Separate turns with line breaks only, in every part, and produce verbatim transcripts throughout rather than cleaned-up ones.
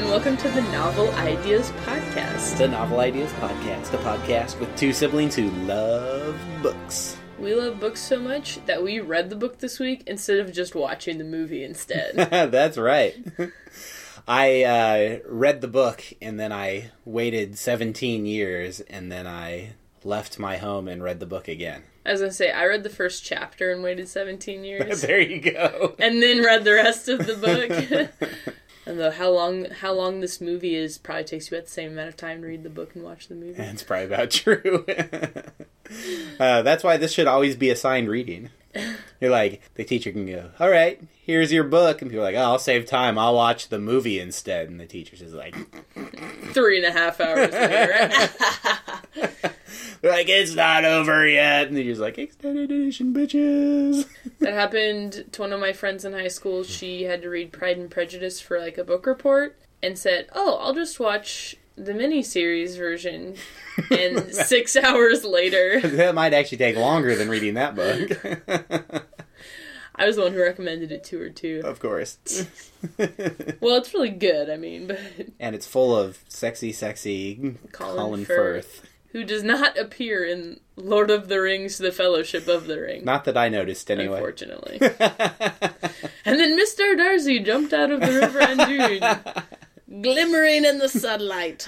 and welcome to the Novel Ideas Podcast.
The Novel Ideas Podcast, a podcast with two siblings who love books.
We love books so much that we read the book this week instead of just watching the movie instead.
That's right. I uh, read the book, and then I waited seventeen years, and then I left my home and read the book again.
I was going to say, I read the first chapter and waited seventeen years.
There you go.
And then read the rest of the book. And though how long how long this movie is probably takes you about the same amount of time to read the book and watch the movie.
That's probably about true. uh, that's why this should always be assigned reading. You're like, the teacher can go, all right, here's your book. And people are like, oh, I'll save time. I'll watch the movie instead. And the teacher's just like...
Three and a half hours later.
They're like, it's not over yet. And they're just like, extended edition, bitches.
That happened to one of my friends in high school. She had to read Pride and Prejudice for, like, a book report. And said, oh, I'll just watch the miniseries version. And six hours later...
That might actually take longer than reading that book.
I was the one who recommended it to her, too.
Of course.
Well, it's really good, I mean, but...
And it's full of sexy, sexy Colin, Colin Firth. Firth.
Who does not appear in Lord of the Rings, The Fellowship of the Ring.
Not that I noticed, anyway.
Unfortunately. And then Mister Darcy jumped out of the River Anduin, glimmering in the sunlight.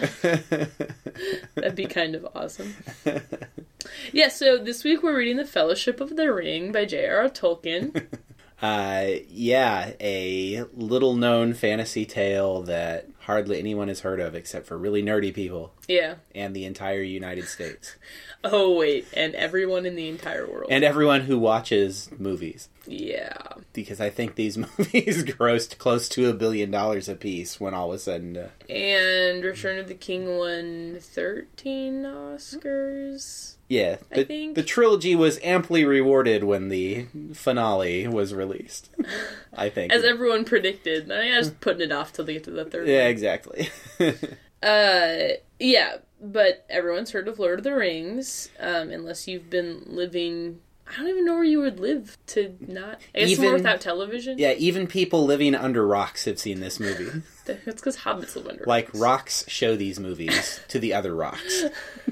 That'd be kind of awesome. Yeah, so this week we're reading The Fellowship of the Ring by J R R Tolkien.
Uh, yeah, a little-known fantasy tale that hardly anyone has heard of except for really nerdy people.
Yeah.
And the entire United States.
Oh, wait, and everyone in the entire world.
And everyone who watches movies.
Yeah.
Because I think these movies grossed close to a billion dollars a piece when all was said and done.
And Return of the King won thirteen Oscars.
Yeah, the,
I think.
The trilogy was amply rewarded when the finale was released, I think.
As everyone predicted. I was putting it off till they get to the third
Yeah,
one.
exactly.
uh, yeah, but everyone's heard of Lord of the Rings, um, unless you've been living... I don't even know where you would live to not... I guess
even,
more without television?
Yeah, even people living under rocks have seen this movie.
That's because hobbits live under
like,
rocks.
Like, rocks show these movies to the other rocks.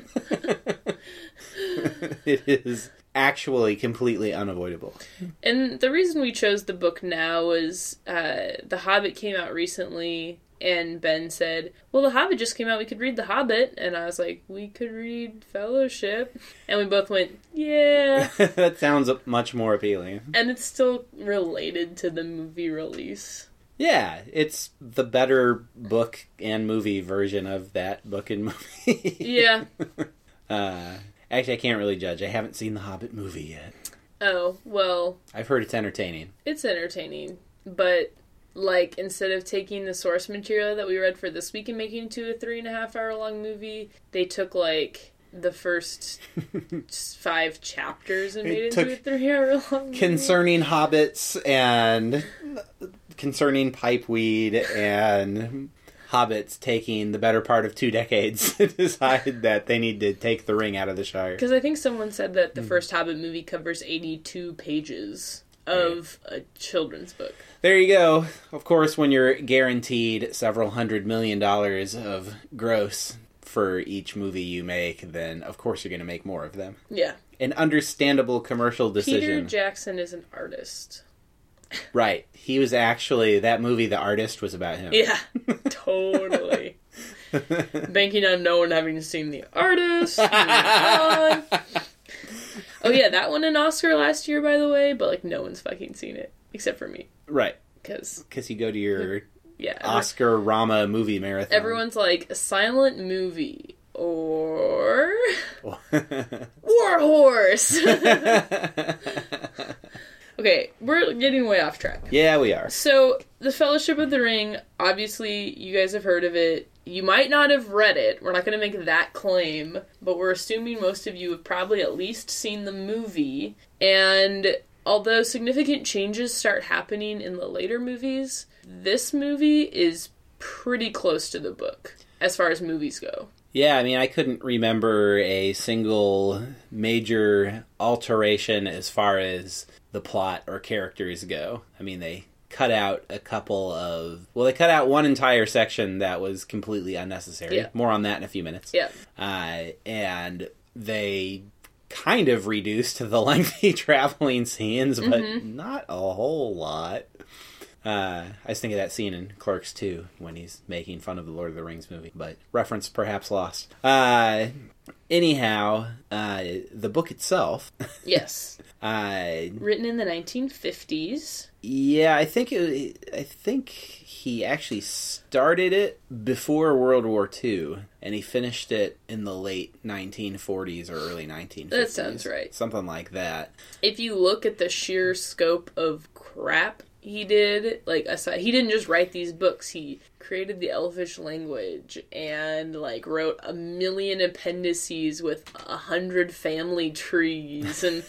It is actually completely unavoidable.
And the reason we chose the book now is uh, The Hobbit came out recently, and Ben said, well, The Hobbit just came out, we could read The Hobbit. And I was like, we could read Fellowship. And we both went, yeah.
That sounds much more appealing.
And it's still related to the movie release.
Yeah, it's the better book and movie version of that book and movie.
Yeah.
uh... Actually, I can't really judge. I haven't seen the Hobbit movie yet.
Oh, well...
I've heard it's entertaining.
It's entertaining, but, like, instead of taking the source material that we read for this week and making it to a three and a half hour long movie, they took, like, the first five chapters and made it into a three hour long movie.
Concerning hobbits and concerning pipeweed and... hobbits taking the better part of two decades to decide that they need to take the ring out of the Shire.
Because I think someone said that the first Hobbit movie covers eighty-two pages of a children's book.
There you go. Of course, when you're guaranteed several hundred million dollars of gross for each movie you make, then of course you're going to make more of them.
Yeah.
An understandable commercial decision.
Peter Jackson is an artist.
Right. He was actually, that movie, The Artist, was about him.
Yeah, totally. Banking on no one having seen The Artist. Oh yeah, that won an Oscar last year, by the way, but like no one's fucking seen it. Except for me.
Right.
Because
Because you go to your
yeah,
Oscar Rama movie marathon.
Everyone's like, a silent movie. Or... War Horse! Okay, we're getting way off track.
Yeah, we are.
So, The Fellowship of the Ring, obviously, you guys have heard of it. You might not have read it. We're not going to make that claim, but we're assuming most of you have probably at least seen the movie. And although significant changes start happening in the later movies, this movie is pretty close to the book, as far as movies go.
Yeah, I mean, I couldn't remember a single major alteration as far as the plot or characters go. I mean, they cut out a couple of... Well, they cut out one entire section that was completely unnecessary.
Yeah.
More on that in a few minutes.
Yeah.
Uh, and they kind of reduced the lengthy traveling scenes, but
Mm-hmm.
not a whole lot. Uh, I was thinking of that scene in Clerks two when he's making fun of the Lord of the Rings movie, but reference perhaps lost. Uh, anyhow, uh, the book itself.
Yes.
uh,
Written in the nineteen fifties.
yeah, I think it, I think he actually started it before World War Two, and he finished it in the late nineteen forties or early nineteen fifties.
That sounds right.
Something like that.
If you look at the sheer scope of crap he did, like, aside, he didn't just write these books, he created the Elvish language and, like, wrote a million appendices with a hundred family trees, and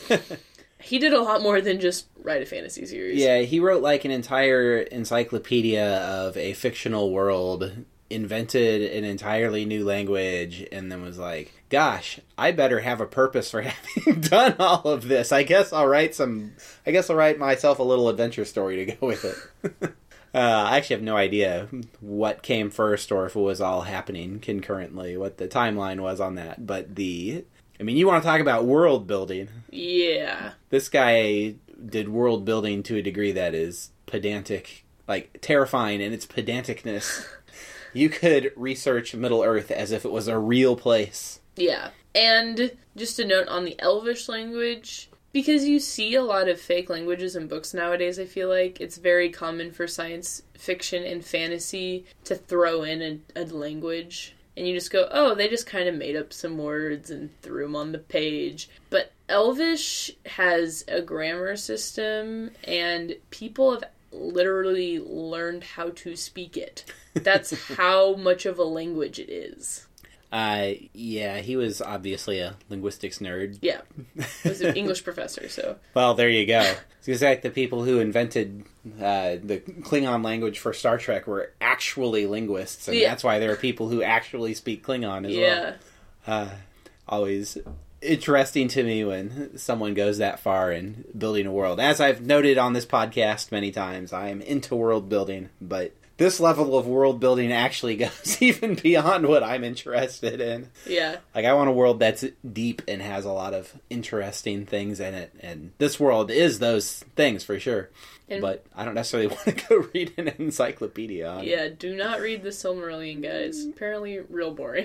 he did a lot more than just write a fantasy series.
Yeah, he wrote like an entire encyclopedia of a fictional world, invented an entirely new language, and then was like, gosh, I better have a purpose for having done all of this. I guess I'll write some, I guess I'll write myself a little adventure story to go with it. uh, I actually have no idea what came first or if it was all happening concurrently, what the timeline was on that. But the, I mean, you want to talk about world building.
Yeah.
This guy did world building to a degree that is pedantic, like terrifying in its pedanticness. You could research Middle-earth as if it was a real place.
Yeah. And just a note on the Elvish language, because you see a lot of fake languages in books nowadays, I feel like it's very common for science fiction and fantasy to throw in a, a language. And you just go, oh, they just kind of made up some words and threw them on the page. But Elvish has a grammar system, and people have literally learned how to speak it. That's how much of a language it is.
Uh, yeah, he was obviously a linguistics nerd.
Yeah. He was an English professor, so...
Well, there you go. It's like the people who invented uh, the Klingon language for Star Trek were actually linguists, and
Yeah.
that's why there are people who actually speak Klingon as
Yeah.
well. Uh, always interesting to me when someone goes that far in building a world. As I've noted on this podcast many times, I am into world building, but this level of world building actually goes even beyond what I'm interested in.
Yeah.
Like, I want a world that's deep and has a lot of interesting things in it, and this world is those things for sure.
And
but I don't necessarily want to go read an encyclopedia on
yeah, do not read the Silmarillion, guys. Apparently real boring.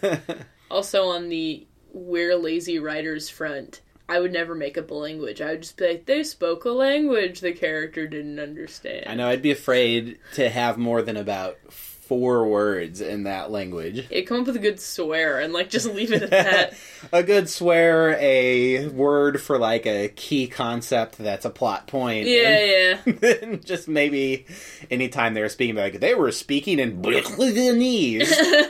Also, on the we're lazy writers front, I would never make up a language. I would just be like, they spoke a language the character didn't understand.
I know, I'd be afraid to have more than about four words in that language.
Yeah, come up with a good swear and, like, just leave it at that.
A good swear, a word for, like, a key concept that's a plot point.
Yeah, yeah.
And then just maybe anytime they were speaking, like, they were speaking in Brooklynese.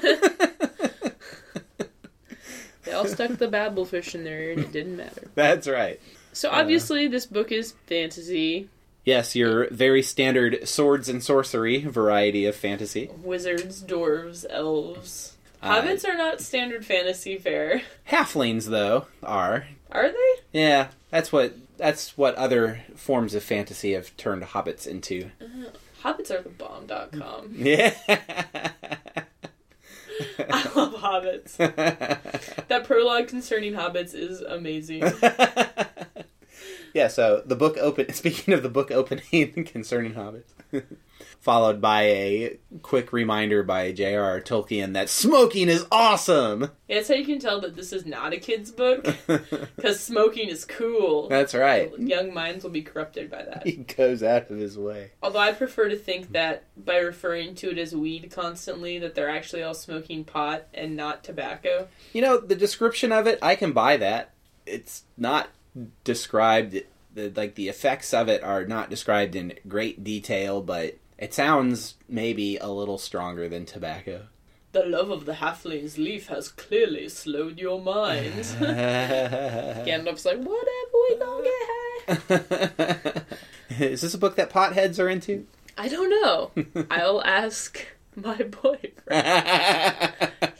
They all stuck the babblefish in their ear and it didn't matter.
That's right.
So obviously this book is fantasy.
Yes, your very standard swords and sorcery variety of fantasy.
Wizards, dwarves, elves.
Uh,
Hobbits are not standard fantasy fare.
Halflings, though, are.
Are they?
Yeah, that's what that's what other forms of fantasy have turned hobbits into.
Uh, hobbits are the bomb dot com.
Yeah.
I love hobbits. That prologue concerning hobbits is amazing.
Yeah, so the book open. Speaking of the book opening concerning hobbits, followed by a quick reminder by J R R Tolkien that smoking is awesome.
Yeah, that's how you can tell that this is not a kid's book, because smoking is cool.
That's right.
Young minds will be corrupted by that.
He goes out of his way.
Although I prefer to think that by referring to it as weed constantly, that they're actually all smoking pot and not tobacco.
You know, the description of it, I can buy that. It's not described, the, like the effects of it are not described in great detail, but it sounds maybe a little stronger than tobacco.
The love of the halfling's leaf has clearly slowed your minds. Gandalf's like, whatever, we gonna get high.
Is this a book that potheads are into?
I don't know. I'll ask my boyfriend.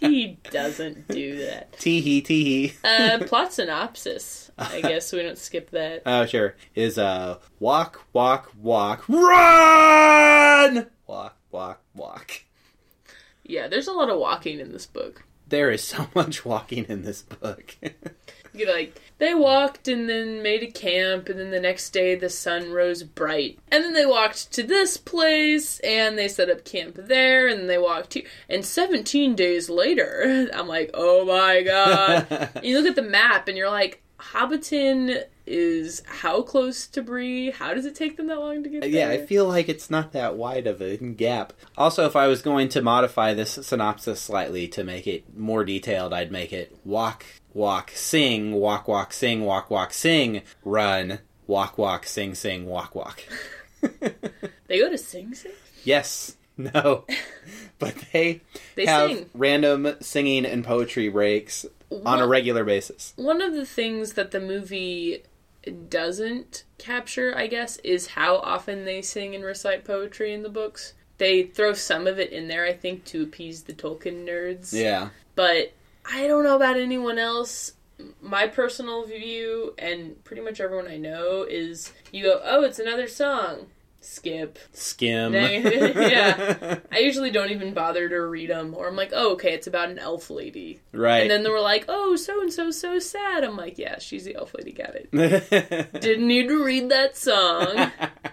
He doesn't do that.
Tee-hee, tee-hee.
Uh, plot synopsis. I guess we don't skip that.
Oh, sure. Is, uh, walk, walk, walk, run! Walk, walk, walk.
Yeah, there's a lot of walking in this book.
There is so much walking in this book.
You know, like, they walked and then made a camp, and then the next day the sun rose bright. And then they walked to this place, and they set up camp there, and they walked here. And seventeen days later, I'm like, oh my god. You look at the map, and you're like, Hobbiton is how close to Bree? How does it take them that long to get there?
Yeah, I feel like it's not that wide of a gap. Also, if I was going to modify this synopsis slightly to make it more detailed, I'd make it walk, walk, sing, walk, walk, sing, walk, walk, sing, run, walk, walk, sing, sing, walk, walk.
They go to Sing Sing?
Yes. No. But they,
they
have
sing.
random singing and poetry breaks on a regular basis.
One of the things that the movie doesn't capture, I guess, is how often they sing and recite poetry in the books. They throw some of it in there, I think, to appease the Tolkien nerds.
Yeah.
But I don't know about anyone else. My personal view, and pretty much everyone I know, is you go, oh, it's another song. Skip.
Skim.
Yeah. I usually don't even bother to read them. Or I'm like, oh, okay, it's about an elf lady.
Right.
And then they were like, oh, so-and-so's so sad. I'm like, yeah, she's the elf lady, got it. Didn't need to read that song.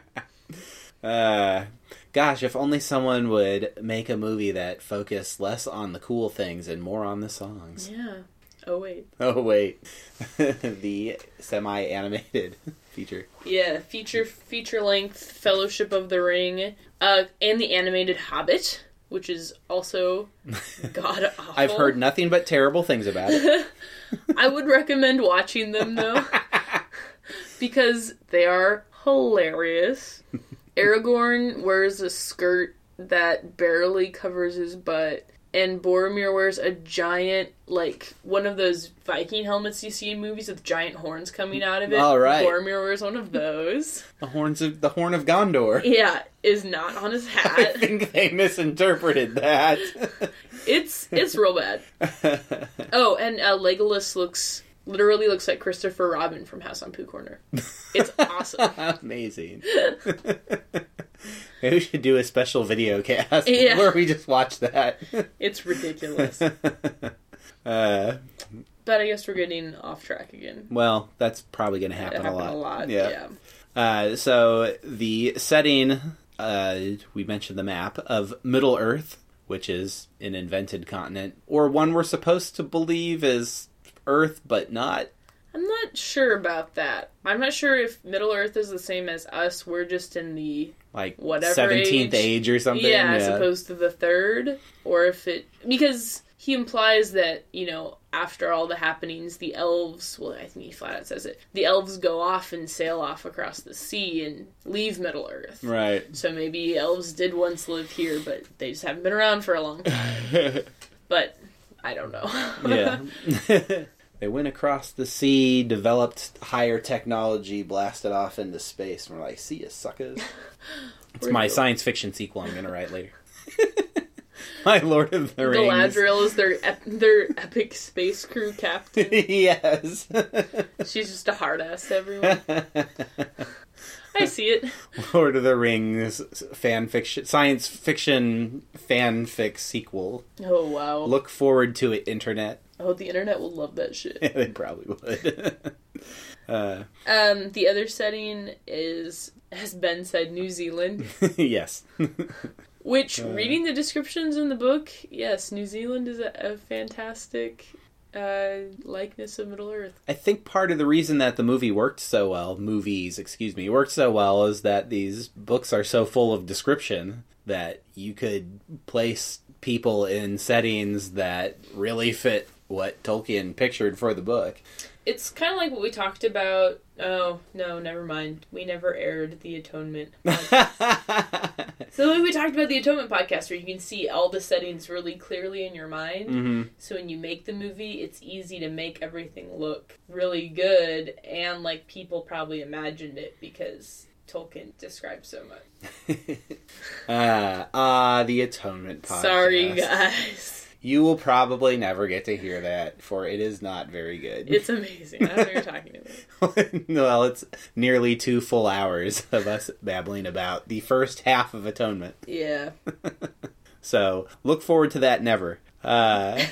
uh, gosh, if only someone would make a movie that focused less on the cool things and more on the songs.
Yeah. Oh, wait.
Oh, wait. The semi-animated feature.
Yeah, feature feature length Fellowship of the Ring, uh, and the animated Hobbit, which is also god awful.
I've heard nothing but terrible things about it.
I would recommend watching them though, because they are hilarious. Aragorn wears a skirt that barely covers his butt. And Boromir wears a giant, like, one of those Viking helmets you see in movies with giant horns coming out of it.
All right.
Boromir wears one of those.
The horns of the Horn of Gondor.
Yeah, is not on his hat.
I think they misinterpreted that.
It's it's real bad. Oh, and uh, Legolas looks literally looks like Christopher Robin from House on Pooh Corner. It's awesome.
Amazing. Maybe we should do a special video cast
yeah.
where we just watch that.
It's ridiculous.
Uh,
but I guess we're getting off track again.
Well, that's probably going to happen,
happen
a lot.
a lot,
Yeah.
yeah.
Uh, so the setting, uh, we mentioned the map of Middle Earth, which is an invented continent, or one we're supposed to believe is Earth, but not.
I'm not sure about that. I'm not sure if Middle Earth is the same as us. We're just in the
Like
whatever
seventeenth
age.
age or something.
Yeah, as opposed to the third. Or if it... Because he implies that, you know, after all the happenings, the elves... Well, I think he flat out says it. The elves go off and sail off across the sea and leave Middle Earth.
Right.
So maybe elves did once live here, but they just haven't been around for a long time. But I don't know.
Yeah. They went across the sea, developed higher technology, blasted off into space, and we're like, see ya, suckers. It's my science fiction sequel I'm going to write later. My Lord of the Rings.
Galadriel is their ep- their epic space crew captain.
Yes.
She's just a hard ass to everyone. I see it.
Lord of the Rings fan fiction, science fiction fanfic sequel.
Oh, wow.
Look forward to it, internet.
Oh, the internet will love that shit.
They probably would. uh,
um, the other setting is, as Ben said, New Zealand.
Yes.
Which,
uh,
reading the descriptions in the book, yes, New Zealand is a, a fantastic uh, likeness of Middle Earth.
I think part of the reason that the movie worked so well, movies, excuse me, worked so well is that these books are so full of description that you could place people in settings that really fit what Tolkien pictured for the book.
It's kind of like what we talked about. Oh, no, never mind. We never aired the Atonement. So the way we talked about the Atonement podcast, where you can see all the settings really clearly in your mind.
Mm-hmm.
So when you make the movie, it's easy to make everything look really good, and like people probably imagined it because Tolkien describes so much.
Ah, uh, uh, the Atonement podcast.
Sorry, guys.
You will probably never get to hear that, for it is not very good.
It's amazing. I don't know what you're talking about.
Well, it's nearly two full hours of us babbling about the first half of Atonement.
Yeah.
So, look forward to that never. Uh,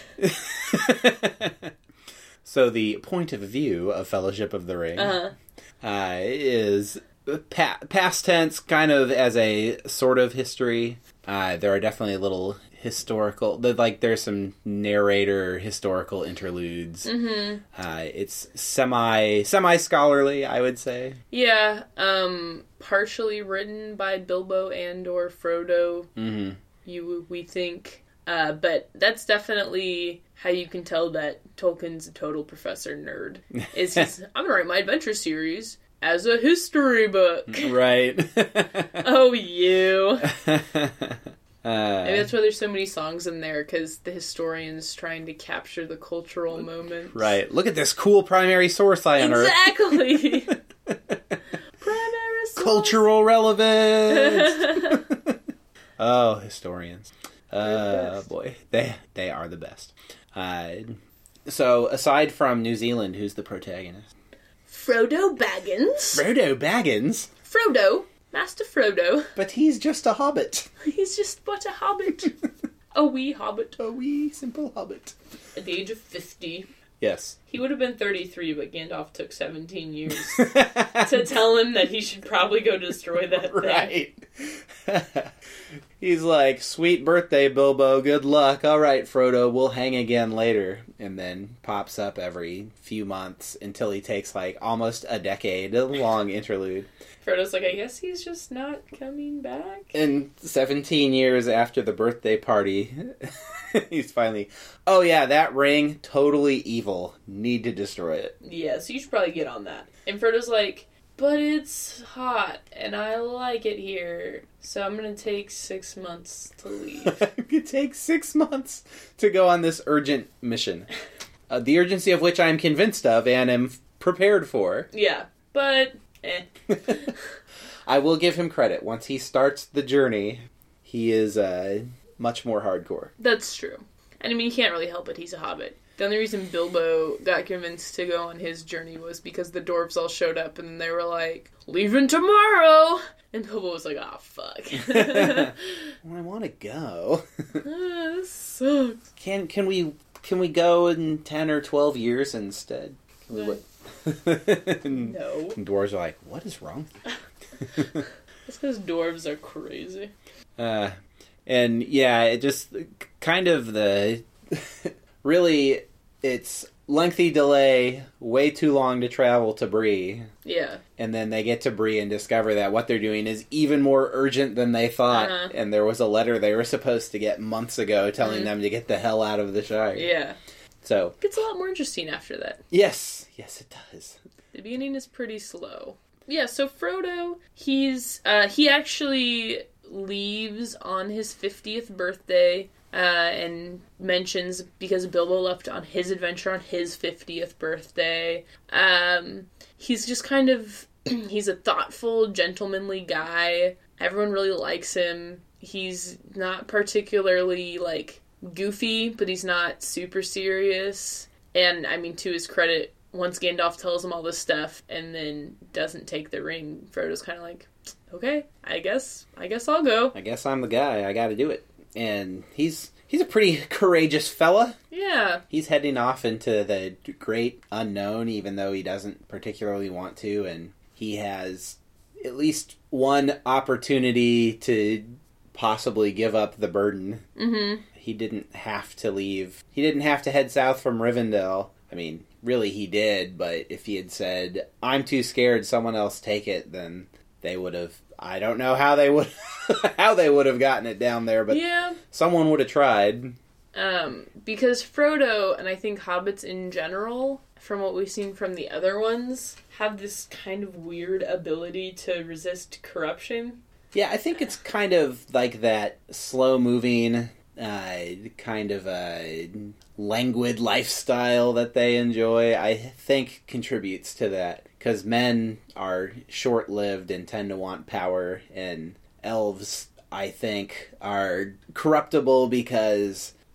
so, the point of view of Fellowship of the Ring
Uh-huh.
uh, is pa- past tense, kind of as a sort of history. Uh, there are definitely little historical, like there's some narrator historical interludes.
Mm-hmm.
Uh, it's semi semi scholarly, I would say.
Yeah, um, partially written by Bilbo and or Frodo.
Mm-hmm.
You we think, uh, but that's definitely how you can tell that Tolkien's a total professor nerd. Is he's, I'm gonna write my adventure series as a history book.
Right.
Oh, you.
Uh,
Maybe that's why there's so many songs in there, because the historian's trying to capture the cultural moment.
Right. Look at this cool primary source I unearthed.
Exactly! Primary source.
Cultural relevance! Oh, historians. Uh, boy. They, they are the best. Uh, so, aside from New Zealand, who's the protagonist?
Frodo Baggins.
Frodo Baggins?
Frodo. Master Frodo.
But he's just a hobbit.
He's just but a hobbit. A wee hobbit.
A wee, simple hobbit.
At the age of fifty.
Yes.
He would have been thirty-three, but Gandalf took seventeen years to tell him that he should probably go destroy that thing.
Right. He's like, sweet birthday, Bilbo, good luck. All right, Frodo, we'll hang again later. And then pops up every few months until he takes like almost a decade, a long interlude.
Frodo's like, I guess he's just not coming back.
And seventeen years after the birthday party, he's finally, oh yeah, that ring, totally evil. Need to destroy it.
Yeah, so you should probably get on that. And Frodo's like, but it's hot, and I like it here, so I'm gonna take six months to leave.
It could take six months to go on this urgent mission. Uh, the urgency of which I am convinced of and am prepared for.
Yeah, but, eh.
I will give him credit. Once he starts the journey, he is uh, much more hardcore.
That's true. And I mean, he can't really help it, he's a hobbit. The only reason Bilbo got convinced to go on his journey was because the dwarves all showed up and they were like, leaving tomorrow! And Bilbo was like, ah, oh, fuck.
Well, I want to go.
Ah, this sucks.
Can can we can we go in ten or twelve years instead? Can we wait?
No.
And dwarves are like, what is wrong?
That's because dwarves are crazy.
Uh, and yeah, it just kind of the really it's lengthy delay, way too long to travel to Bree.
Yeah.
And then they get to Bree and discover that what they're doing is even more urgent than they thought.
Uh-huh.
And there was a letter they were supposed to get months ago telling
Mm-hmm.
them to get the hell out of the Shire.
Yeah.
So
It gets a lot more interesting after that.
yes, yes, it does.
The beginning is pretty slow. Yeah, so Frodo, he's, uh, he actually leaves on his fiftieth birthday, uh, and mentions, because Bilbo left on his adventure on his fiftieth birthday, um, he's just kind of, he's a thoughtful, gentlemanly guy. Everyone really likes him. He's not particularly, like, goofy, but he's not super serious. And, I mean, to his credit, once Gandalf tells him all this stuff and then doesn't take the ring, Frodo's kind of like, okay, I guess, I guess I'll go.
I guess I'm the guy. I gotta do it. And he's he's a pretty courageous fella.
Yeah.
He's heading off into the great unknown, even though he doesn't particularly want to, and he has at least one opportunity to possibly give up the burden.
Mm-hmm.
He didn't have to leave. He didn't have to head south from Rivendell. I mean, really he did, but if he had said, I'm too scared, someone else take it, then they would have, I don't know how they would how they would have gotten it down there, but
yeah.
someone would have tried.
Um, because Frodo, and I think hobbits in general, from what we've seen from the other ones, have this kind of weird ability to resist corruption.
Yeah, I think it's kind of like that slow-moving, uh, kind of a languid lifestyle that they enjoy, I think contributes to that. Because men are short-lived and tend to want power, and elves, I think, are corruptible because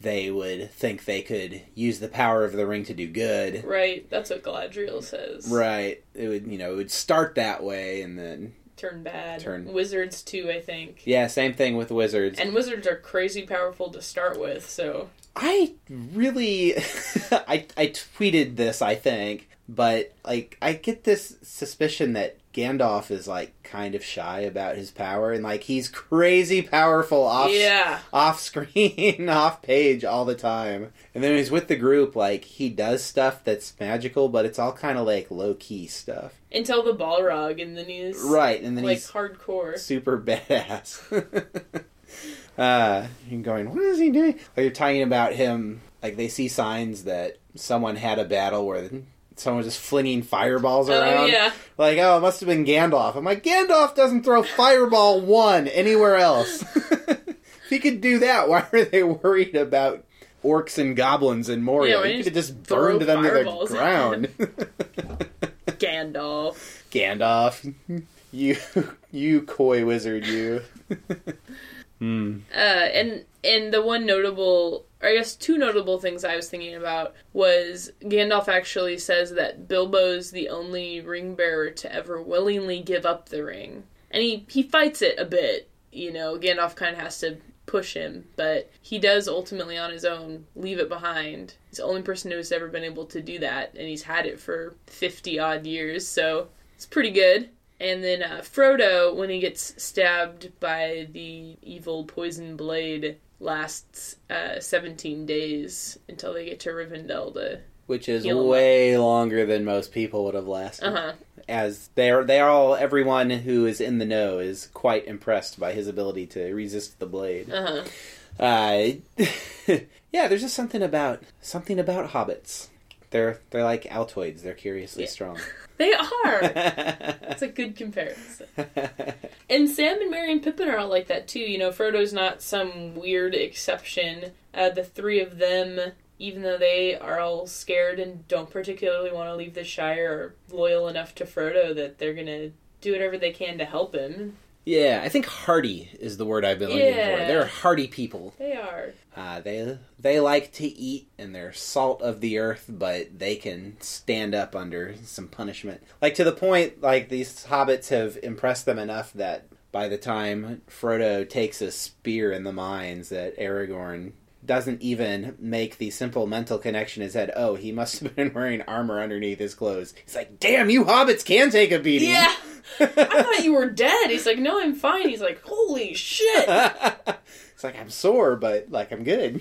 they would think they could use the power of the ring to do good.
Right, that's what Galadriel says.
Right. It would, you know, it would start that way and then
turn bad.
Turn.
Wizards too, I think.
Yeah, same thing with wizards.
And wizards are crazy powerful to start with, so...
I really... I, I tweeted this, I think, but, like, I get this suspicion that Gandalf is, like, kind of shy about his power, and, like, he's crazy powerful off,
yeah.
off screen, off page all the time. And then when he's with the group, like, he does stuff that's magical, but it's all kind of, like, low-key stuff.
Until the Balrog, and then he's...
Right, and then
like,
he's...
hardcore.
Super badass. uh, you're going, what is he doing? Like, you're talking about him, like, they see signs that someone had a battle where... someone was just flinging fireballs around.
Oh, yeah.
Like, oh, it must have been Gandalf. I'm like, Gandalf doesn't throw Fireball one anywhere else. If he could do that, why are they worried about orcs and goblins in Moria?
Yeah,
he could have just
throw
burned them to the
fireballs
ground.
Gandalf.
Gandalf. You, you coy wizard, you. Hmm.
Uh, and and the one notable, or I guess two notable things I was thinking about was Gandalf actually says that Bilbo's the only ring bearer to ever willingly give up the ring. And he, he fights it a bit, you know, Gandalf kind of has to push him, but he does ultimately on his own leave it behind. He's the only person who's ever been able to do that, and he's had it for fifty odd years, so it's pretty good. And then uh, Frodo, when he gets stabbed by the evil poison blade, lasts uh, seventeen days until they get to Rivendell to
Which is
heal him
way longer than most people would have lasted.
Uh-huh.
As they're they are all everyone who is in the know is quite impressed by his ability to resist the blade.
Uh-huh.
Uh Yeah, there's just something about something about hobbits. They're they're like Altoids. They're curiously
Yeah.
strong.
They are! That's a good comparison. And Sam and Merry and Pippin are all like that, too. You know, Frodo's not some weird exception. Uh, the three of them, even though they are all scared and don't particularly want to leave the Shire, are loyal enough to Frodo that they're going to do whatever they can to help him.
Yeah, I think hardy is the word I've been looking
Yeah.
for. They're hardy people.
They are.
Uh, they they like to eat, and they're salt of the earth, but they can stand up under some punishment. Like, to the point, like, these hobbits have impressed them enough that by the time Frodo takes a spear in the mines, that Aragorn doesn't even make the simple mental connection in his head, oh, he must have been wearing armor underneath his clothes. He's like, damn, you hobbits can take a beating.
Yeah! I thought you were dead. He's like, no, I'm fine. He's like, holy shit!
It's like, I'm sore, but, like, I'm good.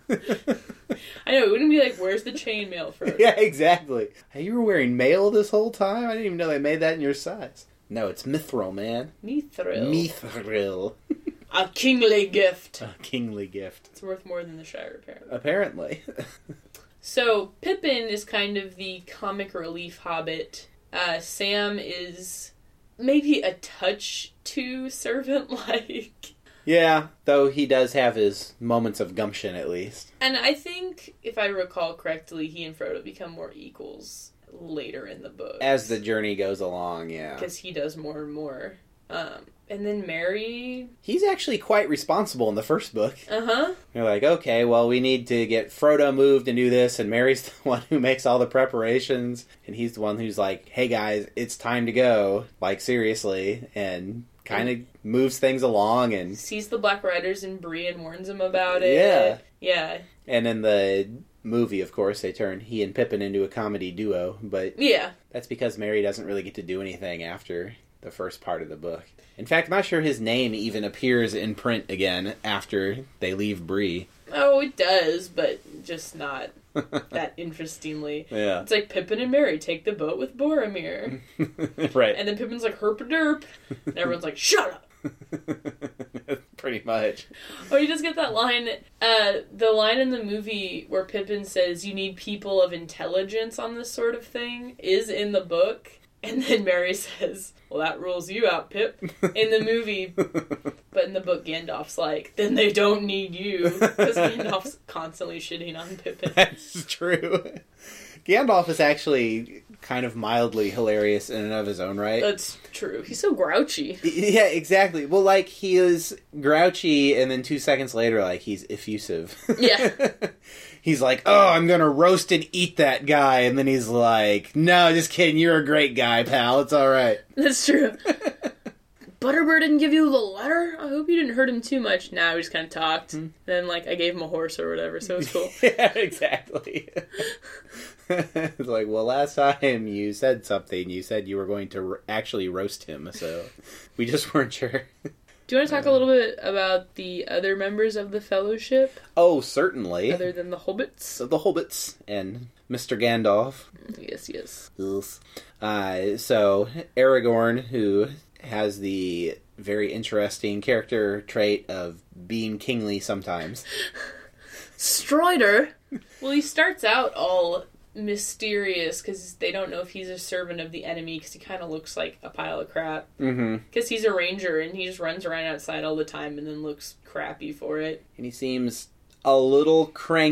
I know, it wouldn't be like, where's the chainmail for?
Yeah, exactly. Hey, you were wearing mail this whole time? I didn't even know they made that in your size. No, it's mithril, man.
Mithril.
Mithril.
A kingly gift.
A kingly gift.
It's worth more than the Shire, apparently.
Apparently.
So, Pippin is kind of the comic relief hobbit. Uh, Sam is maybe a touch too servant-like.
Yeah, though he does have his moments of gumption, at least.
And I think, if I recall correctly, he and Frodo become more equals later in the book.
As the journey goes along, yeah.
Because he does more and more. Um, and then Merry...
He's actually quite responsible in the first book.
Uh-huh.
You're like, okay, well, we need to get Frodo moved and do this, and Merry's the one who makes all the preparations, and he's the one who's like, hey guys, it's time to go, like, seriously, and kind of moves things along, and...
Sees the Black Riders in Bree and warns him about it.
Yeah.
Yeah.
And in the movie, of course, they turn he and Pippin into a comedy duo, but...
Yeah.
That's because Merry doesn't really get to do anything after the first part of the book. In fact, I'm not sure his name even appears in print again after they leave Bree.
Oh, it does, but just not that interestingly.
Yeah.
It's like Pippin and Merry take the boat with Boromir.
Right.
And then Pippin's like, herp-a-derp. And everyone's like, shut up.
Pretty much.
Oh, you just get that line, uh, the line in the movie where Pippin says, you need people of intelligence on this sort of thing, is in the book. And then Merry says, well, that rules you out, Pip, in the movie. But in the book, Gandalf's like, then they don't need you. Because Gandalf's constantly shitting on Pippin.
That's true. Gandalf is actually kind of mildly hilarious in and of his own right.
That's true. He's so grouchy.
Yeah, exactly. Well, like, he is grouchy, and then two seconds later, like, he's effusive.
Yeah.
He's like, oh, I'm gonna roast and eat that guy, and then he's like, no, just kidding, you're a great guy, pal, it's alright.
That's true. Butterbur didn't give you the letter? I hope you didn't hurt him too much. Nah, we just kind of talked. Hmm. Then, like, I gave him a horse or whatever, so it was cool.
Yeah, exactly. It's like, well, last time you said something, you said you were going to r- actually roast him, so we just weren't sure.
Do you want to talk a little bit about the other members of the Fellowship?
Oh, certainly.
Other than the Hobbits?
So the Hobbits and Mister Gandalf.
Yes, yes.
Yes. Uh, so, Aragorn, who has the very interesting character trait of being kingly sometimes.
Strider! Well, he starts out all mysterious because they don't know if he's a servant of the enemy because he kind of looks like a pile of crap.
Mm-hmm.
Because he's a ranger and he just runs around outside all the time and then looks crappy for it.
And he seems a little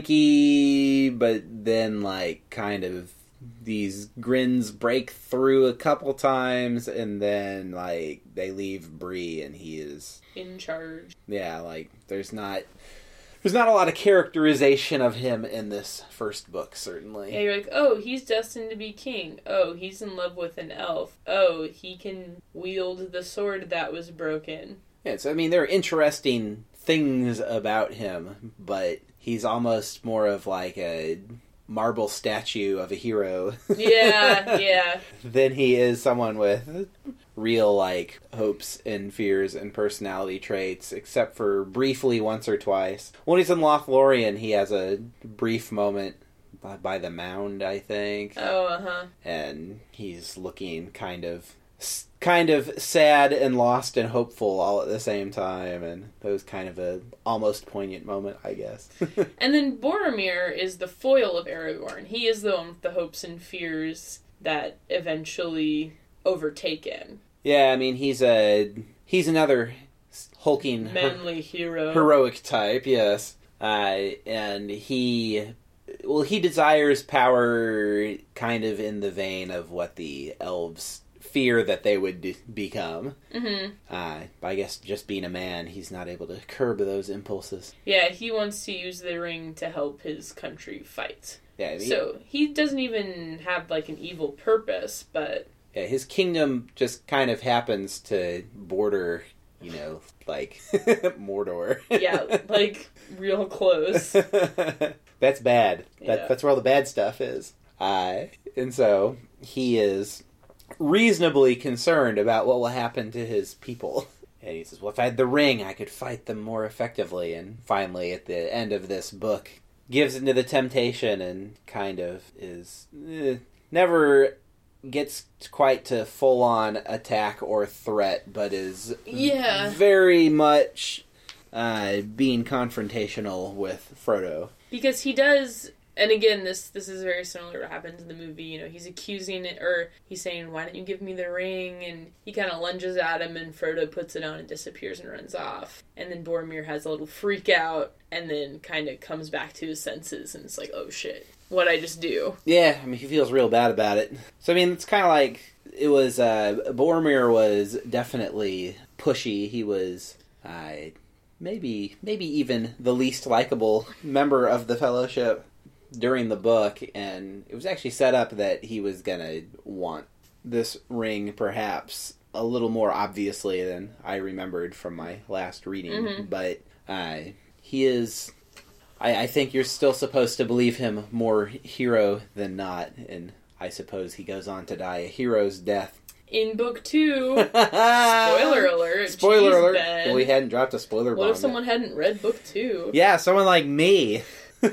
cranky, but then, like, kind of these grins break through a couple times, and then, like, they leave Bree, and he is
in charge.
Yeah, like, there's not there's not a lot of characterization of him in this first book, certainly.
Yeah, you're like, oh, he's destined to be king. Oh, he's in love with an elf. Oh, he can wield the sword that was broken.
Yeah, so, I mean, there are interesting things about him, but he's almost more of, like, a marble statue of a hero.
Yeah, yeah.
Than he is someone with real, like, hopes and fears and personality traits, except for briefly once or twice. When he's in Lothlorien, he has a brief moment by, by the mound, I think.
Oh, uh-huh.
And he's looking kind of kind of sad and lost and hopeful all at the same time, and that was kind of a almost poignant moment, I guess.
And then Boromir is the foil of Aragorn. He is the one with the hopes and fears that eventually overtake him.
Yeah, I mean, he's a he's another hulking
manly
her-
hero,
heroic type, yes. Uh, and he well, he desires power kind of in the vein of what the elves fear that they would d- become.
Mm-hmm.
Uh, I guess just being a man, he's not able to curb those impulses.
Yeah, he wants to use the ring to help his country fight.
Yeah, he,
so he doesn't even have, like, an evil purpose, but...
Yeah, his kingdom just kind of happens to border, you know, like, Mordor.
Yeah, like, real close.
That's bad. That,
yeah.
That's where all the bad stuff is. Uh, and so, he is reasonably concerned about what will happen to his people. And he says, well, if I had the ring, I could fight them more effectively. And finally, at the end of this book, gives into the temptation and kind of is... Eh, never gets quite to full-on attack or threat, but is
yeah.
very much uh, being confrontational with Frodo.
Because he does... And again, this this is very similar to what happens in the movie. You know, he's accusing it, or he's saying, why don't you give me the ring? And he kind of lunges at him, and Frodo puts it on and disappears and runs off. And then Boromir has a little freak out, and then kind of comes back to his senses, and it's like, oh shit, what'd I just do?
Yeah, I mean, he feels real bad about it. So, I mean, it's kind of like, it was, uh, Boromir was definitely pushy. He was, uh, maybe, maybe even the least likable member of the Fellowship during the book, and it was actually set up that he was gonna want this ring perhaps a little more obviously than I remembered from my last reading. Mm-hmm. But uh, he is, I, I think you're still supposed to believe him more hero than not, and I suppose he goes on to die a hero's death.
In book two, spoiler alert.
Spoiler
Jeez,
alert.
Ben.
Well, we hadn't dropped a spoiler bomb.
What if someone yet. hadn't read book two?
Yeah, someone like me.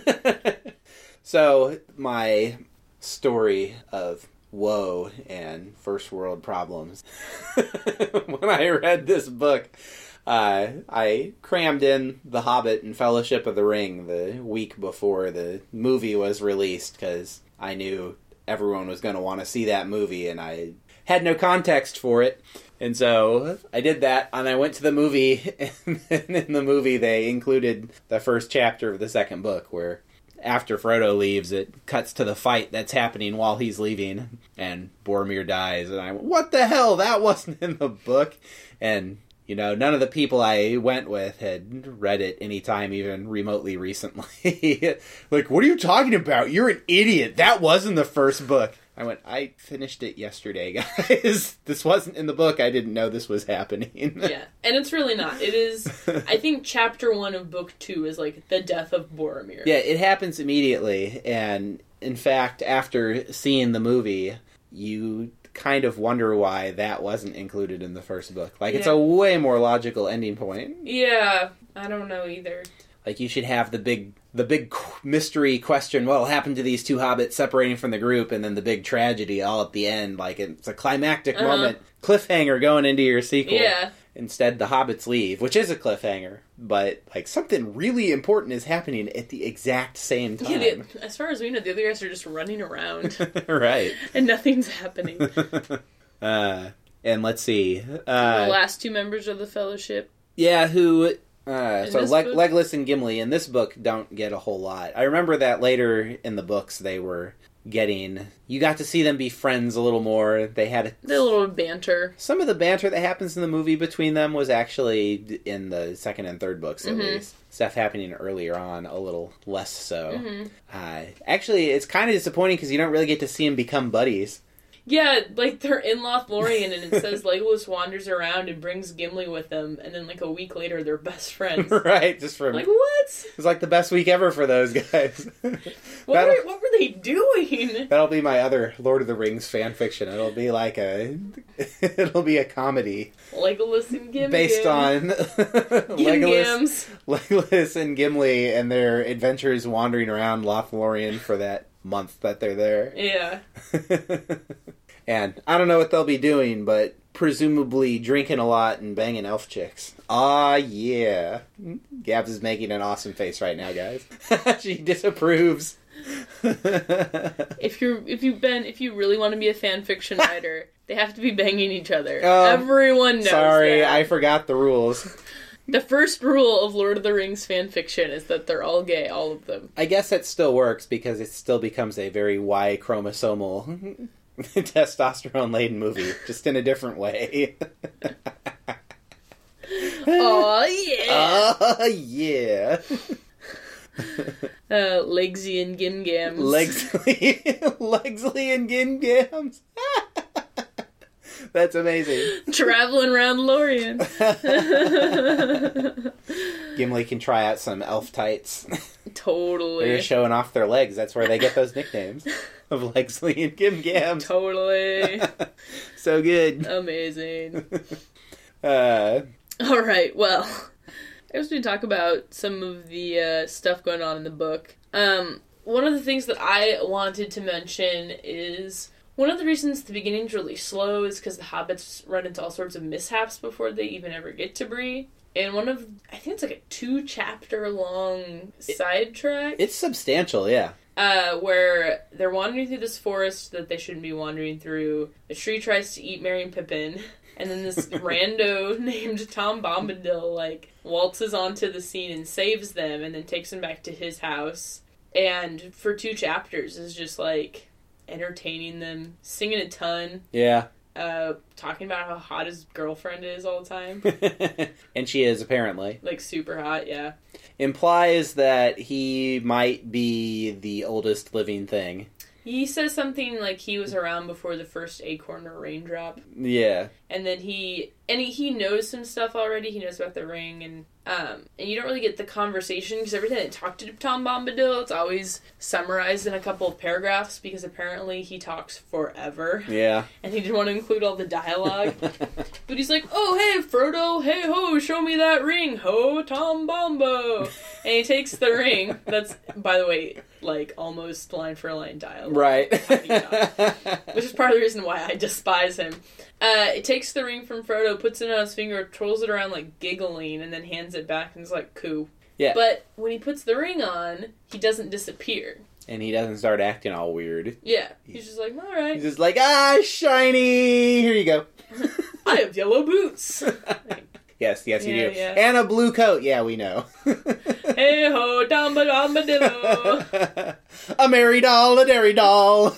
So, my story of woe and first world problems. When I read this book, uh, I crammed in The Hobbit and Fellowship of the Ring the week before the movie was released, because I knew everyone was going to want to see that movie, and I had no context for it. And so I did that, and I went to the movie, and in the movie they included the first chapter of the second book, where after Frodo leaves, it cuts to the fight that's happening while he's leaving, and Boromir dies, and I went, what the hell? That wasn't in the book. And, you know, none of the people I went with had read it any time even remotely recently. Like, what are you talking about? You're an idiot. That was in the first book. I went, I finished it yesterday, guys. This wasn't in the book. I didn't know this was happening.
Yeah, and it's really not. It is, I think chapter one of book two is, like, the death of Boromir.
Yeah, it happens immediately, and in fact, after seeing the movie, you kind of wonder why that wasn't included in the first book. Like, it's
Yeah.
a way more logical ending point.
Yeah, I don't know either.
Like, you should have the big the big mystery question, what will happen to these two hobbits separating from the group, and then the big tragedy all at the end. Like, it's a climactic
Uh-huh.
moment. Cliffhanger going into your sequel.
Yeah.
Instead, the hobbits leave, which is a cliffhanger. But, like, something really important is happening at the exact same time.
Yeah, the, as far as we know, the other guys are just running around.
Right.
And nothing's happening.
uh, and let's see. Uh,
the last two members of the Fellowship.
Yeah, who... Uh,
In
so
this
Leg-
book?
Legolas and Gimli in this book don't get a whole lot. I remember that later in the books they were getting... You got to see them be friends a little more. They had... A,
The little banter.
some of the banter that happens in the movie between them was actually in the second and third books, at
Mhm.
least. Stuff happening earlier on, a little less so.
Mhm.
Uh, actually, it's kind of disappointing because you don't really get to see them become buddies.
Yeah, like, they're in Lothlorien, and it says Legolas wanders around and brings Gimli with him, and then, like, a week later, they're best friends.
Right, just from...
Like, what?
It was like the best week ever for those guys.
What,
That'll-
were, what were they doing?
That'll be my other Lord of the Rings fan fiction. It'll be like a, it'll be a comedy
Legolas and Gimli.
based on Legolas,
Gim-Gams.
Legolas and Gimli and their adventures wandering around Lothlorien for that month that they're there.
Yeah.
And I don't know what they'll be doing, but presumably drinking a lot and banging elf chicks. Ah, yeah. Gabs is making an awesome face right now, guys. She disapproves.
If you're, if you've been, if you really want to be a fan fiction writer, they have to be banging each other.
Um,
Everyone knows
Sorry,
that.
I forgot the rules.
The first rule of Lord of the Rings fan fiction is that they're all gay, all of them.
I guess that still works because it still becomes a very Y chromosomal testosterone-laden movie, just in a different way.
Oh yeah!
Oh, yeah.
Uh, Legsy and Gim-Gams.
Legsley, Legsley and Gim-Gams. That's amazing.
Traveling around Lorien.
Gimli can try out some elf tights.
Totally.
They're showing off their legs. That's where they get those nicknames of Legsley and Gim-Gams.
Totally.
So good.
Amazing.
Uh,
All right, well, as we talk about some of the uh, stuff going on in the book, um, one of the things that I wanted to mention is one of the reasons the beginning's really slow is because the hobbits run into all sorts of mishaps before they even ever get to Bree. And one of, I think it's like a two-chapter-long sidetrack.
it's substantial, yeah.
Uh, where they're wandering through this forest that they shouldn't be wandering through. The tree tries to eat Merry and Pippin, and then this rando named Tom Bombadil, like, waltzes onto the scene and saves them, and then takes them back to his house. And for two chapters is just, like, entertaining them, singing a ton,
Yeah.
uh, talking about how hot his girlfriend is all the time.
And she is, apparently.
Like, super hot, yeah.
Implies that he might be the oldest living thing.
He says something like he was around before the first acorn or raindrop.
Yeah.
And then he, and he, he knows some stuff already. He knows about the ring, and um, and you don't really get the conversation because every time they talk to Tom Bombadil, it's always summarized in a couple of paragraphs because apparently he talks forever,
Yeah.
and he didn't want to include all the dialogue. But he's like, "Oh hey Frodo, hey ho, show me that ring, ho Tom Bombo," and he takes the ring. That's, by the way, like almost line for line dialogue,
Right.
which is part of the reason why I despise him. Uh, it takes the ring from Frodo, puts it on his finger, twirls it around like giggling, and then hands it back and is like, cool.
Yeah.
But when he puts the ring on, he doesn't disappear.
And he doesn't start acting all weird.
Yeah. He's just like, alright.
He's just like, ah, shiny! Here you go.
I have yellow boots.
Yes, yes, you
Yeah,
do.
yeah.
And a blue coat. Yeah, we know.
Hey ho, damba damba
A merry doll, a dairy doll.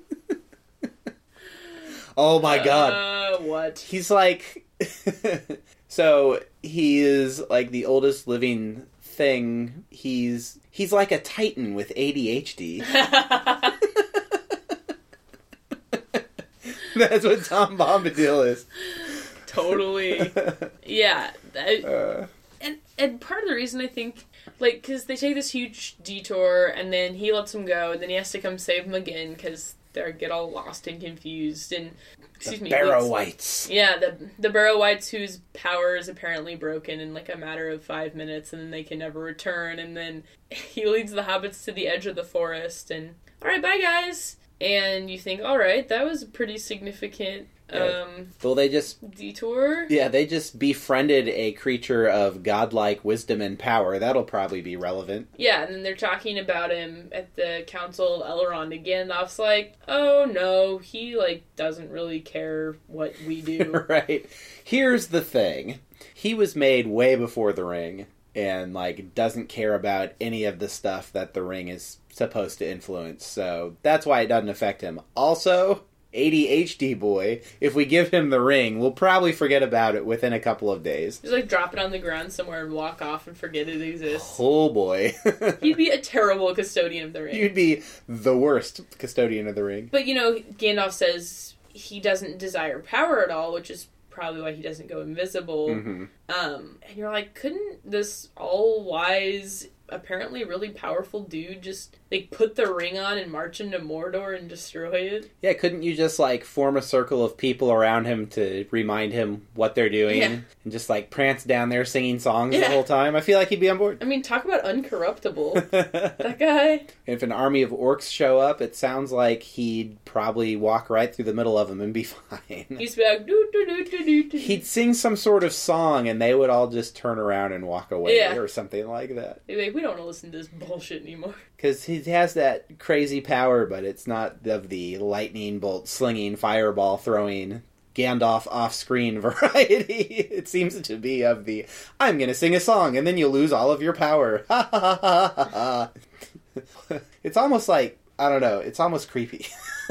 Oh my god.
Uh, what?
He's like... So, he is like the oldest living thing. He's he's like a titan with A D H D. That's what Tom Bombadil is.
Totally. Yeah. I,
Uh,
and, and part of the reason I think, like, because they take this huge detour, and then he lets him go, and then he has to come save him again, because they get all lost and confused, and... Excuse
the
me.
Barrow
leads-
Whites.
Yeah, the the Barrow Whites, whose power is apparently broken in like a matter of five minutes, and then they can never return. And then he leads the hobbits to the edge of the forest, and all right, bye guys. And you think, all right, that was a pretty significant
Yeah.
um,
Well, they just
detour.
yeah, they just befriended a creature of godlike wisdom and power. That'll probably be relevant.
Yeah, and then they're talking about him at the Council of Elrond again. Gandalf's like, oh no, he like doesn't really care what we do.
Right. Here's the thing. He was made way before the ring and like doesn't care about any of the stuff that the ring is supposed to influence. So that's why it doesn't affect him. Also, A D H D boy, if we give him the ring, we'll probably forget about it within a couple of days.
Just like drop it on the ground somewhere and walk off and forget it exists.
Oh boy.
He'd be a terrible custodian of the ring.
You'd be the worst custodian of the ring.
But, you know, Gandalf says he doesn't desire power at all, which is probably why he doesn't go invisible.
Mm-hmm.
Um, and you're like, couldn't this all-wise, apparently really powerful dude just, like, put the ring on and march into Mordor and destroy it?
Yeah, couldn't you just, like, form a circle of people around him to remind him what they're doing?
Yeah.
And just, like, prance down there singing songs
Yeah.
the whole time? I feel like he'd be on board.
I mean, talk about uncorruptible. That guy.
If an army of orcs show up, it sounds like he'd probably walk right through the middle of them and be fine.
He'd be like, doo doo doo doo doo doo.
He'd sing some sort of song and they would all just turn around and walk away
Yeah.
or something like that.
He'd be like, we don't want to listen to this bullshit anymore.
Because he has that crazy power, but it's not of the lightning bolt slinging, fireball throwing, Gandalf off-screen variety. It seems to be of the, I'm going to sing a song and then you lose all of your power. Ha ha ha ha ha. It's almost like, I don't know, it's almost creepy.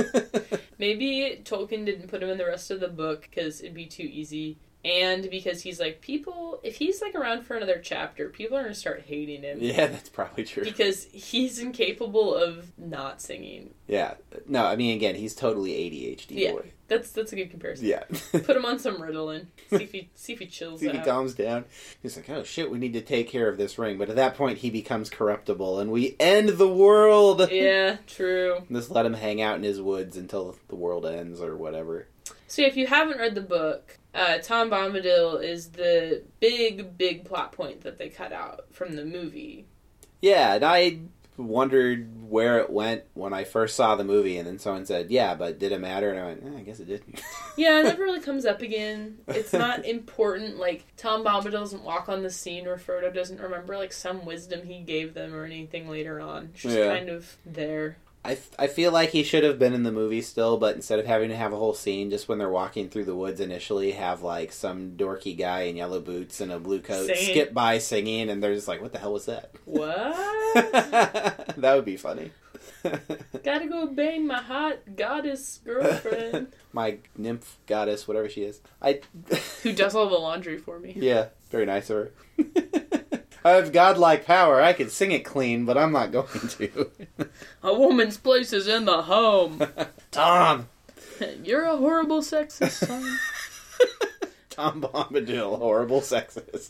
Maybe Tolkien didn't put him in the rest of the book because it'd be too easy. And because he's like, people, if he's like around for another chapter, people are going to start hating him.
Yeah, that's probably true.
Because he's incapable of not singing.
Yeah. No, I mean, again, he's totally A D H D
Yeah.
boy.
That's that's a good comparison.
Yeah.
Put him on some Ritalin. See if he, see if he chills
See if he
out.
calms down. He's like, oh shit, we need to take care of this ring. But at that point, he becomes corruptible and we end the world.
Yeah, true.
Just let him hang out in his woods until the world ends or whatever.
So if you haven't read the book, uh, Tom Bombadil is the big, big plot point that they cut out from the movie.
Yeah, and I wondered where it went when I first saw the movie, and then someone said, yeah, but did it matter? And I went, eh, I guess it didn't.
Yeah, it never really comes up again. It's not important. Like, Tom Bombadil doesn't walk on the scene, or Frodo doesn't remember, like, some wisdom he gave them or anything later on. It's just
Yeah.
kind of there.
I, I feel like he should have been in the movie still, but instead of having to have a whole scene, just when they're walking through the woods initially, have like some dorky guy in yellow boots and a blue coat
Singing.
skip by singing, and they're just like, what the hell was that?
What?
That would be funny.
Gotta go bang my hot goddess girlfriend.
My nymph goddess, whatever she is. I
Who does all the laundry for me.
Yeah, very nice of her. I have godlike power. I could sing it clean, but I'm not going to.
A woman's place is in the home.
Tom!
You're a horrible sexist, son.
Tom Bombadil, horrible sexist.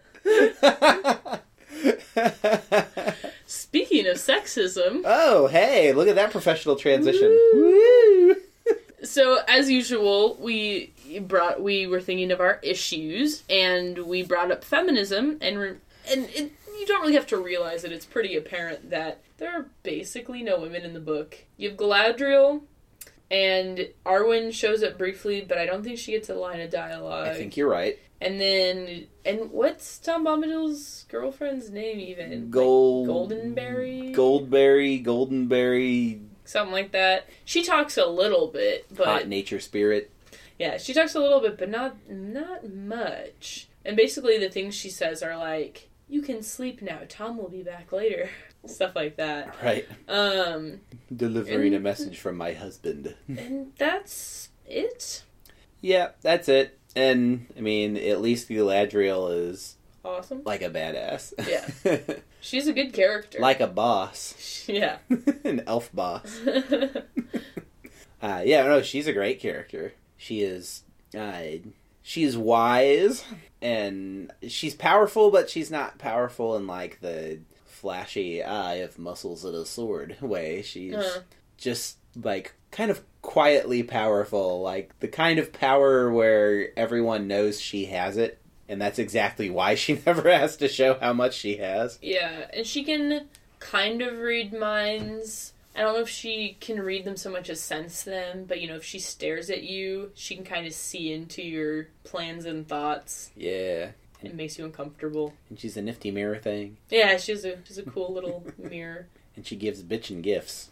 Speaking of sexism,
Oh, hey, look at that professional transition.
Woo.
Woo!
so as usual, we brought we were thinking of our issues, and we brought up feminism, and re- and it, you don't really have to realize it. It's pretty apparent that there are basically no women in the book. You have Galadriel, and Arwen shows up briefly, but I don't think she gets a line of dialogue.
I think you're right.
And then, and what's Tom Bombadil's girlfriend's name even?
Gold...
Like Goldenberry?
Goldberry, Goldenberry,
Something like that. She talks a little bit, but...
hot nature spirit.
Yeah, she talks a little bit, but not not much. And basically the things she says are like, you can sleep now. Tom will be back later. Stuff like that.
Right.
Um,
Delivering
and,
a message from my husband.
And that's it.
Yeah, that's it. And, I mean, at least Galadriel is...
Awesome.
Like a badass.
Yeah. She's a good character.
Like a boss.
Yeah.
An elf boss. uh, yeah, no, she's a great character. She is... Uh, she's wise, and she's powerful, but she's not powerful in, like, the flashy, I have muscles and a sword way. She's uh-huh. just, like, kind of quietly powerful. Like, the kind of power where everyone knows she has it, and that's exactly why she never has to show how much she has.
Yeah, and she can kind of read minds. I don't know if she can read them so much as sense them, but, you know, if she stares at you, she can kind of see into your plans and thoughts.
Yeah.
It makes you uncomfortable.
And she's a nifty mirror thing.
Yeah, she's a she's a cool little mirror.
And she gives bitchin' gifts.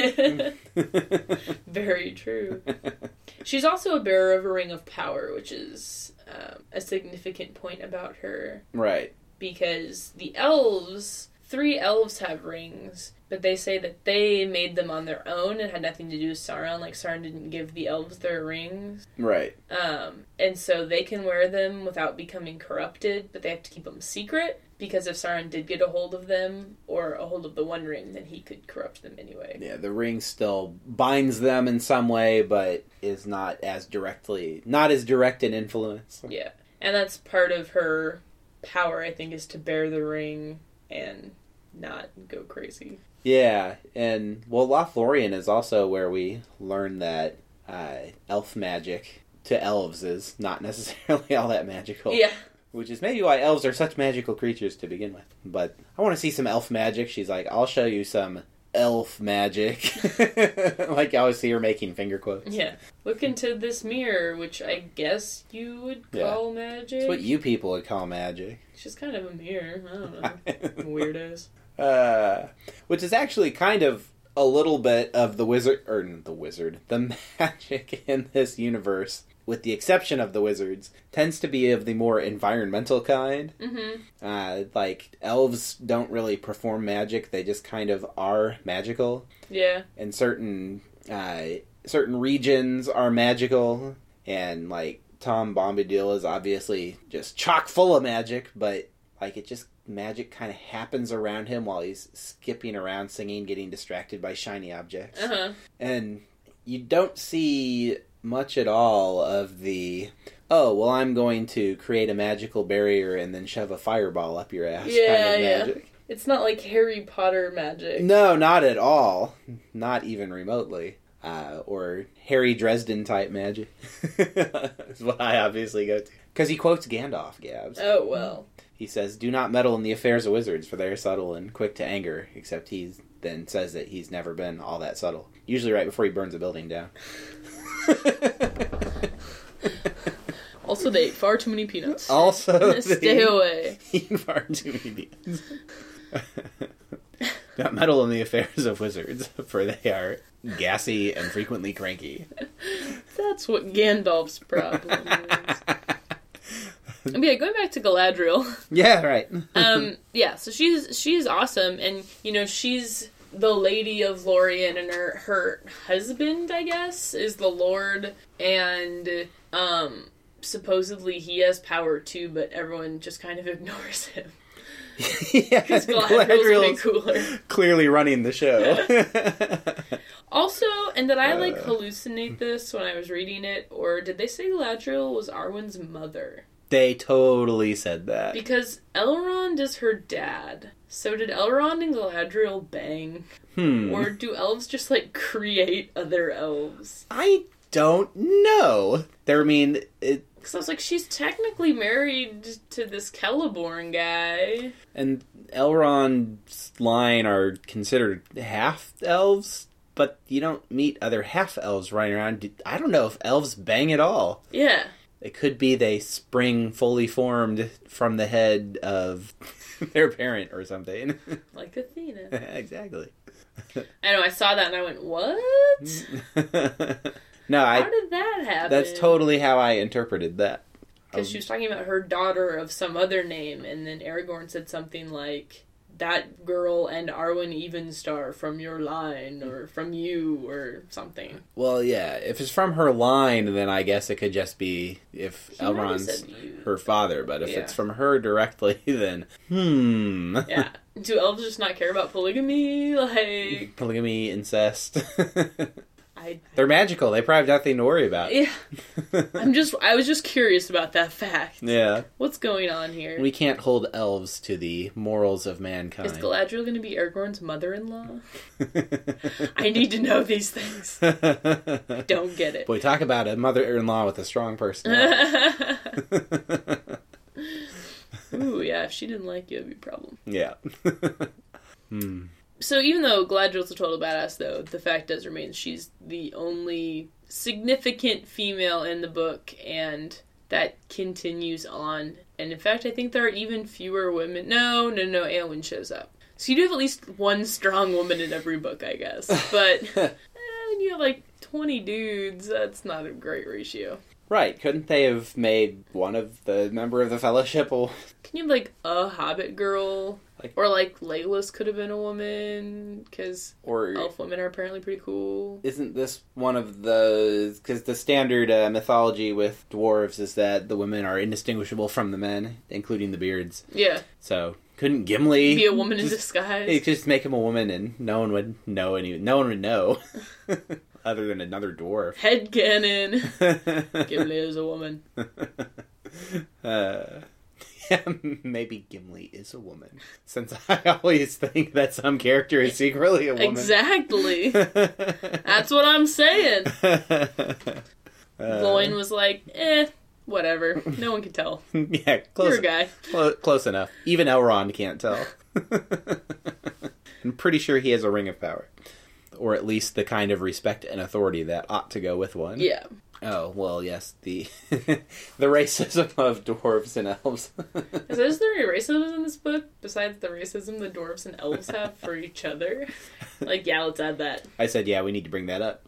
Very true. She's also a bearer of a ring of power, which is um, a significant point about her.
Right.
Because the elves, three elves have rings, but they say that they made them on their own and had nothing to do with Sauron. Like, Sauron didn't give the elves their rings.
Right.
Um, and so they can wear them without becoming corrupted, but they have to keep them secret, because if Sauron did get a hold of them, or a hold of the One Ring, then he could corrupt them anyway.
Yeah, the ring still binds them in some way, but is not as directly, not as direct an influence.
Yeah. And that's part of her power, I think, is to bear the ring and not go crazy.
Yeah, and, well, Lothlorien is also where we learn that uh, elf magic to elves is not necessarily all that magical.
Yeah. Which
is maybe why elves are such magical creatures to begin with. But I want to see some elf magic. She's like, I'll show you some elf magic. Like, I always see her making finger quotes.
Yeah. Look into this mirror, which I guess you would call yeah. magic.
It's what you people would call magic.
It's just kind of a mirror. I don't know. Weirdos.
Uh, which is actually kind of a little bit of the wizard, or the wizard, the magic in this universe, with the exception of the wizards, tends to be of the more environmental kind.
Mm-hmm.
Uh, like, elves don't really perform magic, they just kind of are magical.
Yeah.
And certain, uh, certain regions are magical, and, like, Tom Bombadil is obviously just chock full of magic, but, like, it just, magic kind of happens around him while he's skipping around, singing, getting distracted by shiny objects.
Uh-huh.
And you don't see much at all of the, oh, well, I'm going to create a magical barrier and then shove a fireball up your ass
yeah,
kind of
yeah.
magic.
It's not like Harry Potter magic.
No, not at all. Not even remotely. Uh, or Harry Dresden type magic. That's what I obviously go to. Because he quotes Gandalf, Gabs.
Oh, well.
He says, do not meddle in the affairs of wizards, for they are subtle and quick to anger, except he then says that he's never been all that subtle. Usually right before he burns a building down.
Also, they ate far too many peanuts.
Also,
stay away.
Eat far too many peanuts. Not meddle in the affairs of wizards, for they are gassy and frequently cranky.
That's what Gandalf's problem is. But yeah, going back to Galadriel.
Yeah, right.
um, yeah, so she's she's awesome, and you know she's the Lady of Lorien, and her her husband, I guess, is the Lord, and um, supposedly he has power too, but everyone just kind of ignores him.
Yeah,
because Galadriel's way cooler.
Clearly running the show.
Also, and did I like hallucinate this when I was reading it, or did they say Galadriel was Arwen's mother?
They totally said that.
Because Elrond is her dad. So did Elrond and Galadriel bang?
Hmm.
Or do elves just, like, create other elves?
I don't know. There, I mean, it...
Because I was like, she's technically married to this Celeborn guy.
And Elrond's line are considered half-elves, but you don't meet other half-elves running around. I don't know if elves bang at all.
Yeah.
It could be they spring fully formed from the head of their parent or something.
Like Athena.
Exactly.
I know, I saw that and I went, what?
No, I...
How did that happen?
That's totally how I interpreted that.
Because
Um,
she was talking about her daughter of some other name, and then Aragorn said something like, that girl and Arwen Evenstar from your line, or from you, or something.
Well, yeah, if it's from her line, then I guess it could just be if
He might have
Elrond's
said you.
her father, but if
Yeah.
it's from her directly, then, hmm.
Yeah. Do elves just not care about polygamy? Like...
Polygamy, incest.
I...
They're magical. They probably have nothing to worry about.
Yeah. I'm just... I was just curious about that fact.
Yeah.
What's going on here?
We can't hold elves to the morals of
Is
mankind.
Galadriel going to be Aragorn's mother-in-law? I need to know these things. Don't get it.
Boy, talk about a mother-in-law with a strong personality.
Ooh, yeah, if she didn't like you, it'd be a problem.
Yeah. hmm.
So even though Galadriel's a total badass, though, the fact does remain she's the only significant female in the book, and that continues on. And in fact, I think there are even fewer women. No, no, no, Éowyn shows up. So you do have at least one strong woman in every book, I guess. But eh, when you have like twenty dudes, that's not a great ratio.
Right. Couldn't they have made one of the member of the Fellowship? A...
Can you have like a Hobbit girl?
Like,
or like Legolas could have been a woman, because
or
elf women are apparently pretty cool.
Isn't this one of the... Because the standard uh, mythology with dwarves is that the women are indistinguishable from the men, including the beards.
Yeah.
So, couldn't Gimli...
Be a woman
just,
in disguise?
He could just make him a woman and no one would know any... No one would know. Other than another dwarf.
Headcanon. Gimli is a woman.
uh... Yeah, maybe Gimli is a woman. Since I always think that some character is secretly a woman.
Exactly. That's what I'm saying.
Uh,
Gloin was like, eh, whatever. No one can tell.
Yeah, close.
You're a guy.
Close, close enough. Even Elrond can't tell. I'm pretty sure he has a ring of power. Or at least the kind of respect and authority that ought to go with one.
Yeah.
Oh, well, yes, the the racism of dwarves and elves.
Is there any racism in this book besides the racism the dwarves and elves have for each other? Like, yeah, let's add that.
I said, yeah, we need to bring that up.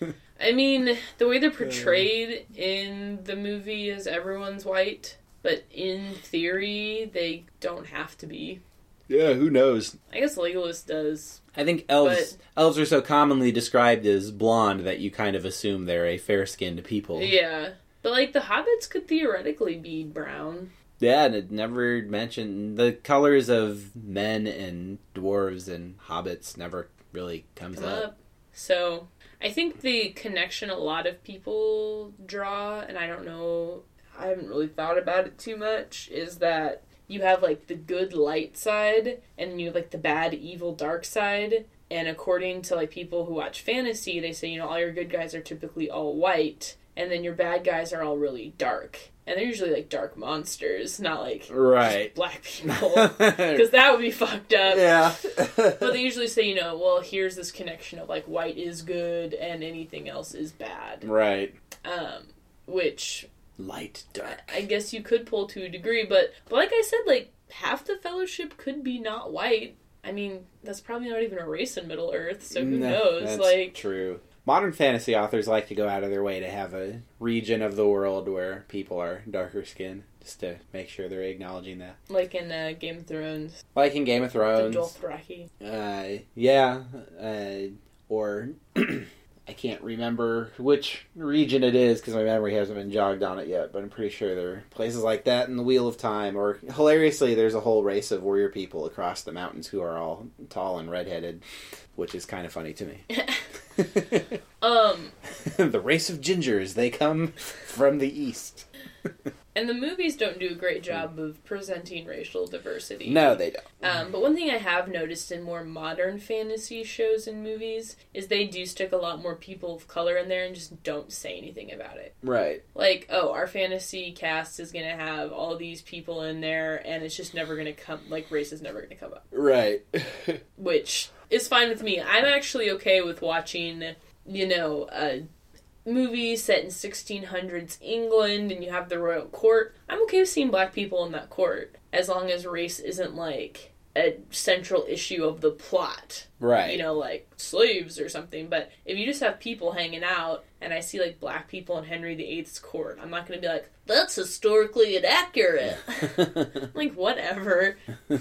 I mean, the way they're portrayed in the movie is everyone's white, but in theory, they don't have to be.
Yeah, who knows?
I guess Legolas does.
I think elves
but,
elves are so commonly described as blonde that you kind of assume they're a fair-skinned people.
Yeah. But, like, the hobbits could theoretically be brown.
Yeah, and it never mentioned... The colors of men and dwarves and hobbits never really comes
Come
up.
up. So, I think the connection a lot of people draw, and I don't know, I haven't really thought about it too much, is that you have, like, the good light side, and you have, like, the bad, evil, dark side. And according to, like, people who watch fantasy, they say, you know, all your good guys are typically all white, and then your bad guys are all really dark. And they're usually, like, dark monsters, not, like,
right.
black people. Because that would be fucked up.
Yeah.
But they usually say, you know, well, here's this connection of, like, white is good, and anything else is bad.
Right.
Um, which...
Light, dark.
I guess you could pull to a degree, but, but like I said, like, half the Fellowship could be not white. I mean, that's probably not even a race in Middle-earth, so who
No,
knows?
That's
like,
true. Modern fantasy authors like to go out of their way to have a region of the world where people are darker skinned, just to make sure they're acknowledging that.
Like in uh, Game of Thrones.
Like in Game of
The
Thrones.
Dothraki.
Uh, yeah. Uh, or... I can't remember which region it is because my memory hasn't been jogged on it yet, but I'm pretty sure there are places like that in the Wheel of Time. Or, hilariously, there's a whole race of warrior people across the mountains who are all tall and redheaded, which is kind of funny to me.
um,
The race of gingers, they come from the east.
And the movies don't do a great job of presenting racial diversity.
No, they don't.
Um, but one thing I have noticed in more modern fantasy shows and movies is they do stick a lot more people of color in there and just don't say anything about it.
Right.
Like, oh, our fantasy cast is going to have all these people in there and it's just never going to come, like, race is never going to come up.
Right.
Which is fine with me. I'm actually okay with watching, you know, a movie set in sixteen hundreds England and you have the royal court. I'm okay with seeing black people in that court as long as race isn't like a central issue of the plot.
Right.
You know, like slaves or something. But if you just have people hanging out and I see, like, black people in Henry the Eighth's court, I'm not going to be like, that's historically inaccurate. Like, whatever.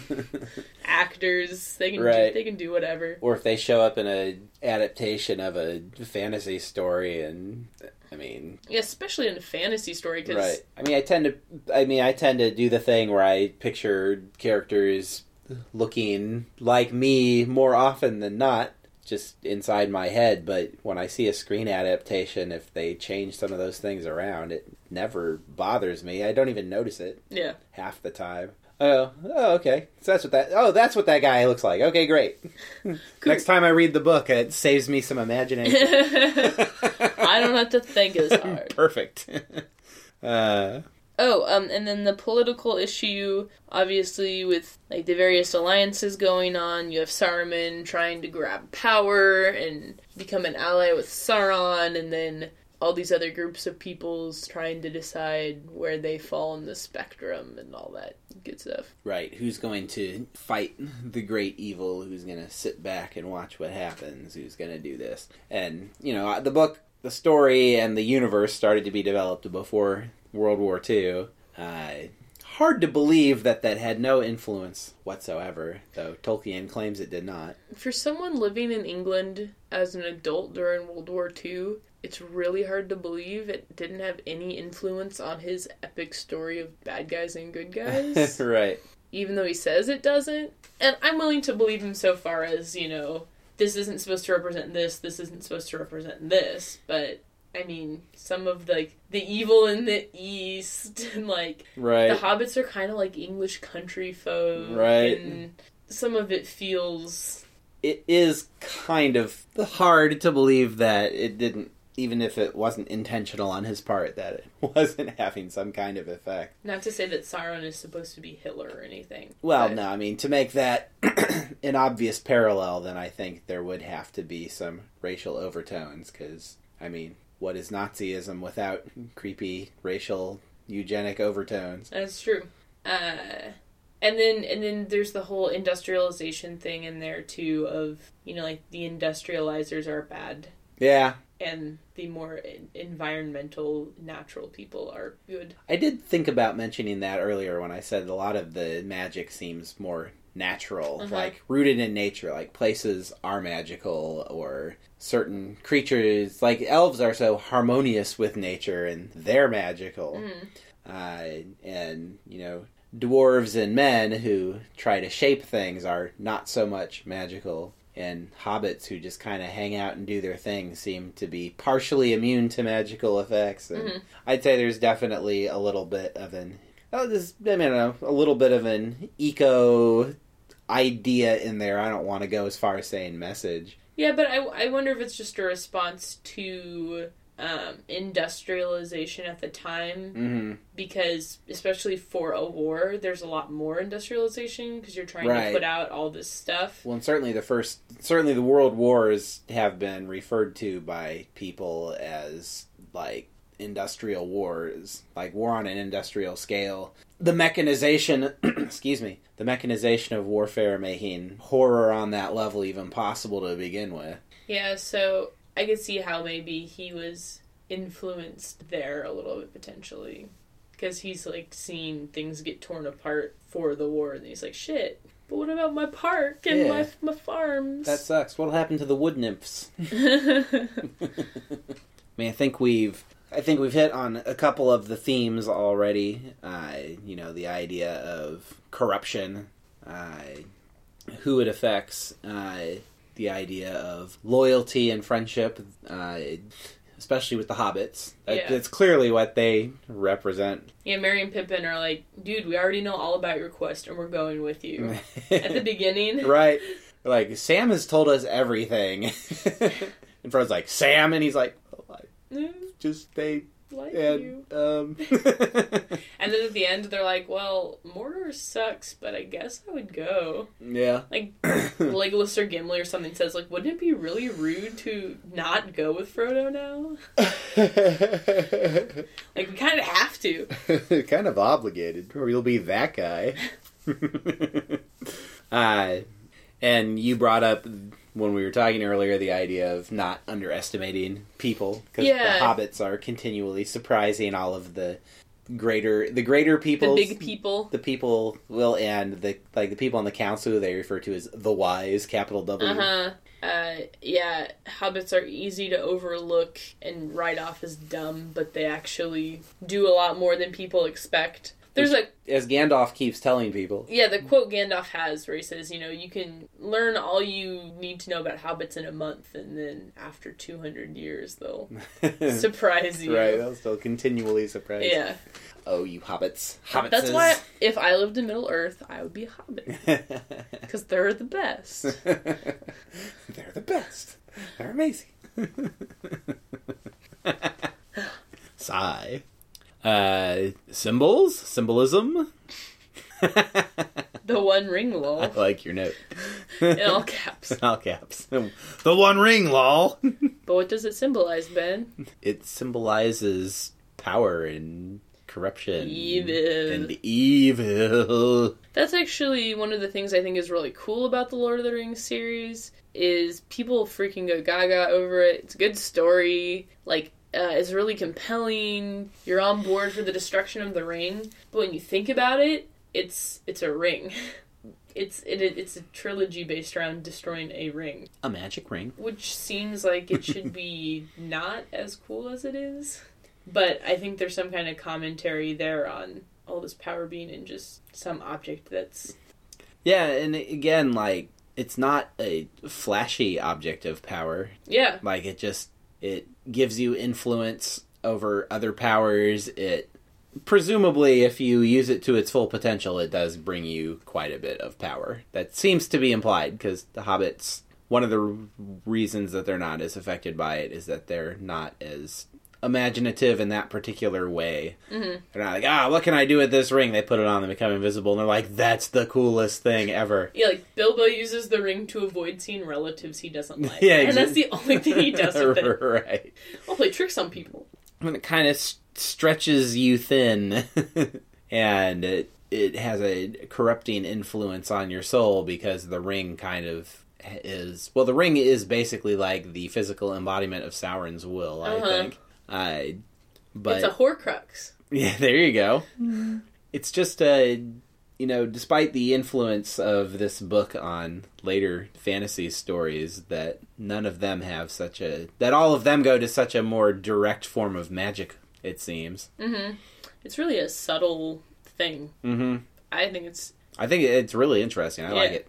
Actors, they can,
right.
do, they can do whatever.
Or if they show up in a adaptation of a fantasy story and... I mean,
yeah, especially in a fantasy story, cause...
right. I mean, I tend to. I mean, I tend to do the thing where I picture characters looking like me more often than not, just inside my head. But when I see a screen adaptation, if they change some of those things around, it never bothers me. I don't even notice it.
Yeah,
half the time. Oh, oh, okay. So that's what that. Oh, that's what that guy looks like. Okay, great. Next time I read the book, it saves me some imagination.
I don't have to think as hard.
Perfect. uh,
oh, um, and then the political issue, obviously, with like the various alliances going on. You have Saruman trying to grab power and become an ally with Sauron, and then all these other groups of peoples trying to decide where they fall in the spectrum and all that good stuff.
Right. Who's going to fight the great evil? Who's going to sit back and watch what happens? Who's going to do this? And, you know, the book, the story, and the universe started to be developed before World War Two. Uh, hard to believe that that had no influence whatsoever, though Tolkien claims it did not.
For someone living in England as an adult during World War Two, it's really hard to believe it didn't have any influence on his epic story of bad guys and good guys.
Right.
Even though he says it doesn't. And I'm willing to believe him so far as, you know, this isn't supposed to represent this, this isn't supposed to represent this. But, I mean, some of, the, like, the evil in the East, and, like,
right.
the hobbits are kind of like English country folk.
Right.
And some of it feels...
It is kind of hard to believe that it didn't, even if it wasn't intentional on his part, that it wasn't having some kind of effect.
Not to say that Sauron is supposed to be Hitler or anything.
Well,
but...
no, I mean, to make that an obvious parallel, then I think there would have to be some racial overtones, because, I mean, what is Nazism without creepy racial eugenic overtones?
That's true. Uh... And then and then there's the whole industrialization thing in there, too, of, you know, like, the industrializers are bad.
Yeah.
And the more environmental, natural people are good.
I did think about mentioning that earlier when I said a lot of the magic seems more natural, uh-huh. like rooted in nature, like places are magical, or certain creatures, like elves are so harmonious with nature and they're magical. Mm. Uh, and, you know, dwarves and men who try to shape things are not so much magical. And hobbits who just kind of hang out and do their thing seem to be partially immune to magical effects. And mm-hmm. I'd say there's definitely a little bit of an, oh, this, I mean, I don't know, a little bit of an eco idea in there. I don't want to go as far as saying message.
Yeah, but I, I wonder if it's just a response to um, industrialization at the time.
Mm-hmm.
Because, especially for a war, there's a lot more industrialization because you're trying
right.
to put out all this stuff.
Well, and certainly the first, certainly the world wars have been referred to by people as, like, industrial wars, like war on an industrial scale. The mechanization, excuse me, the mechanization of warfare making horror on that level even possible to begin with.
Yeah, so I could see how maybe he was influenced there a little bit potentially. Because he's, like, seeing things get torn apart for the war, and he's like, shit, but what about my park and yeah. my my farms?
That sucks. What'll happen to the wood nymphs? I mean, I think we've I think we've hit on a couple of the themes already. Uh, you know, the idea of corruption, uh, who it affects, uh, the idea of loyalty and friendship, uh, especially with the hobbits. That,
yeah.
That's clearly what they represent.
Yeah, Merry and Pippin are like, dude, we already know all about your quest, and we're going with you. At the beginning.
Right. Like, Sam has told us everything. And Frodo's like, Sam? And he's like, oh, I
mm,
just, they...
like
and,
you.
Um...
And then at the end, they're like, well, Mordor sucks, but I guess I would go.
Yeah.
Like, Legolas or Gimli or something says, like, wouldn't it be really rude to not go with Frodo now? Like, we kind of have to.
Kind of obligated, or you'll be that guy. uh, and you brought up when we were talking earlier, the idea of not underestimating people, because
Yeah.
the hobbits are continually surprising all of the greater the greater people,
The big people.
the people will and the like the people on the council they refer to as the wise, capital W.
Uh-huh. Uh, yeah, hobbits are easy to overlook and write off as dumb, but they actually do a lot more than people expect. There's like,
As Gandalf keeps telling people.
yeah, the quote Gandalf has where he says, you know, you can learn all you need to know about hobbits in a month, and then after two hundred years, they'll surprise you.
Right, they'll still continually surprise.
Yeah.
Oh, you hobbits. Hobbitses.
That's why if I lived in Middle Earth, I would be a hobbit. Because they're the best.
They're the best. They're amazing. Sigh. Uh, symbols? Symbolism?
The One Ring,
I
lol.
like your note.
In all caps.
All caps. The One Ring, lol.
But what does it symbolize, Ben?
It symbolizes power and corruption.
Evil.
And evil.
That's actually one of the things I think is really cool about the Lord of the Rings series, is people freaking go gaga over it. It's a good story. Like, uh, it's really compelling. You're on board for the destruction of the ring. But when you think about it, it's it's a ring. It's it, it's a trilogy based around destroying a ring.
A magic ring.
Which seems like it should be not as cool as it is. But I think there's some kind of commentary there on all this power being in just some object that's...
Yeah, and again, like, it's not a flashy object of power.
Yeah.
Like, it just, it gives you influence over other powers. It, presumably, if you use it to its full potential, it does bring you quite a bit of power. That seems to be implied, because the hobbits, one of the reasons that they're not as affected by it is that they're not as imaginative in that particular way.
Mm-hmm.
They're not like, ah, what can I do with this ring? They put it on and become invisible, and they're like, that's the coolest thing ever.
Yeah, like, Bilbo uses the ring to avoid seeing relatives he doesn't like.
Yeah,
and
exactly.
that's the only thing he does with it.
Right.
I'll play tricks on people.
And it kind of st- stretches you thin, and it, it has a corrupting influence on your soul, because the ring kind of is... Well, the ring is basically like the physical embodiment of Sauron's will, I
Uh-huh.
think. Uh, but
It's a Horcrux.
yeah, there you go. It's just a, you know, despite the influence of this book on later fantasy stories, that none of them have such a, that all of them go to such a more direct form of magic, it seems.
Mm-hmm. It's really a subtle thing.
Mm-hmm.
I think it's...
I think it's really interesting. I
Yeah.
like it.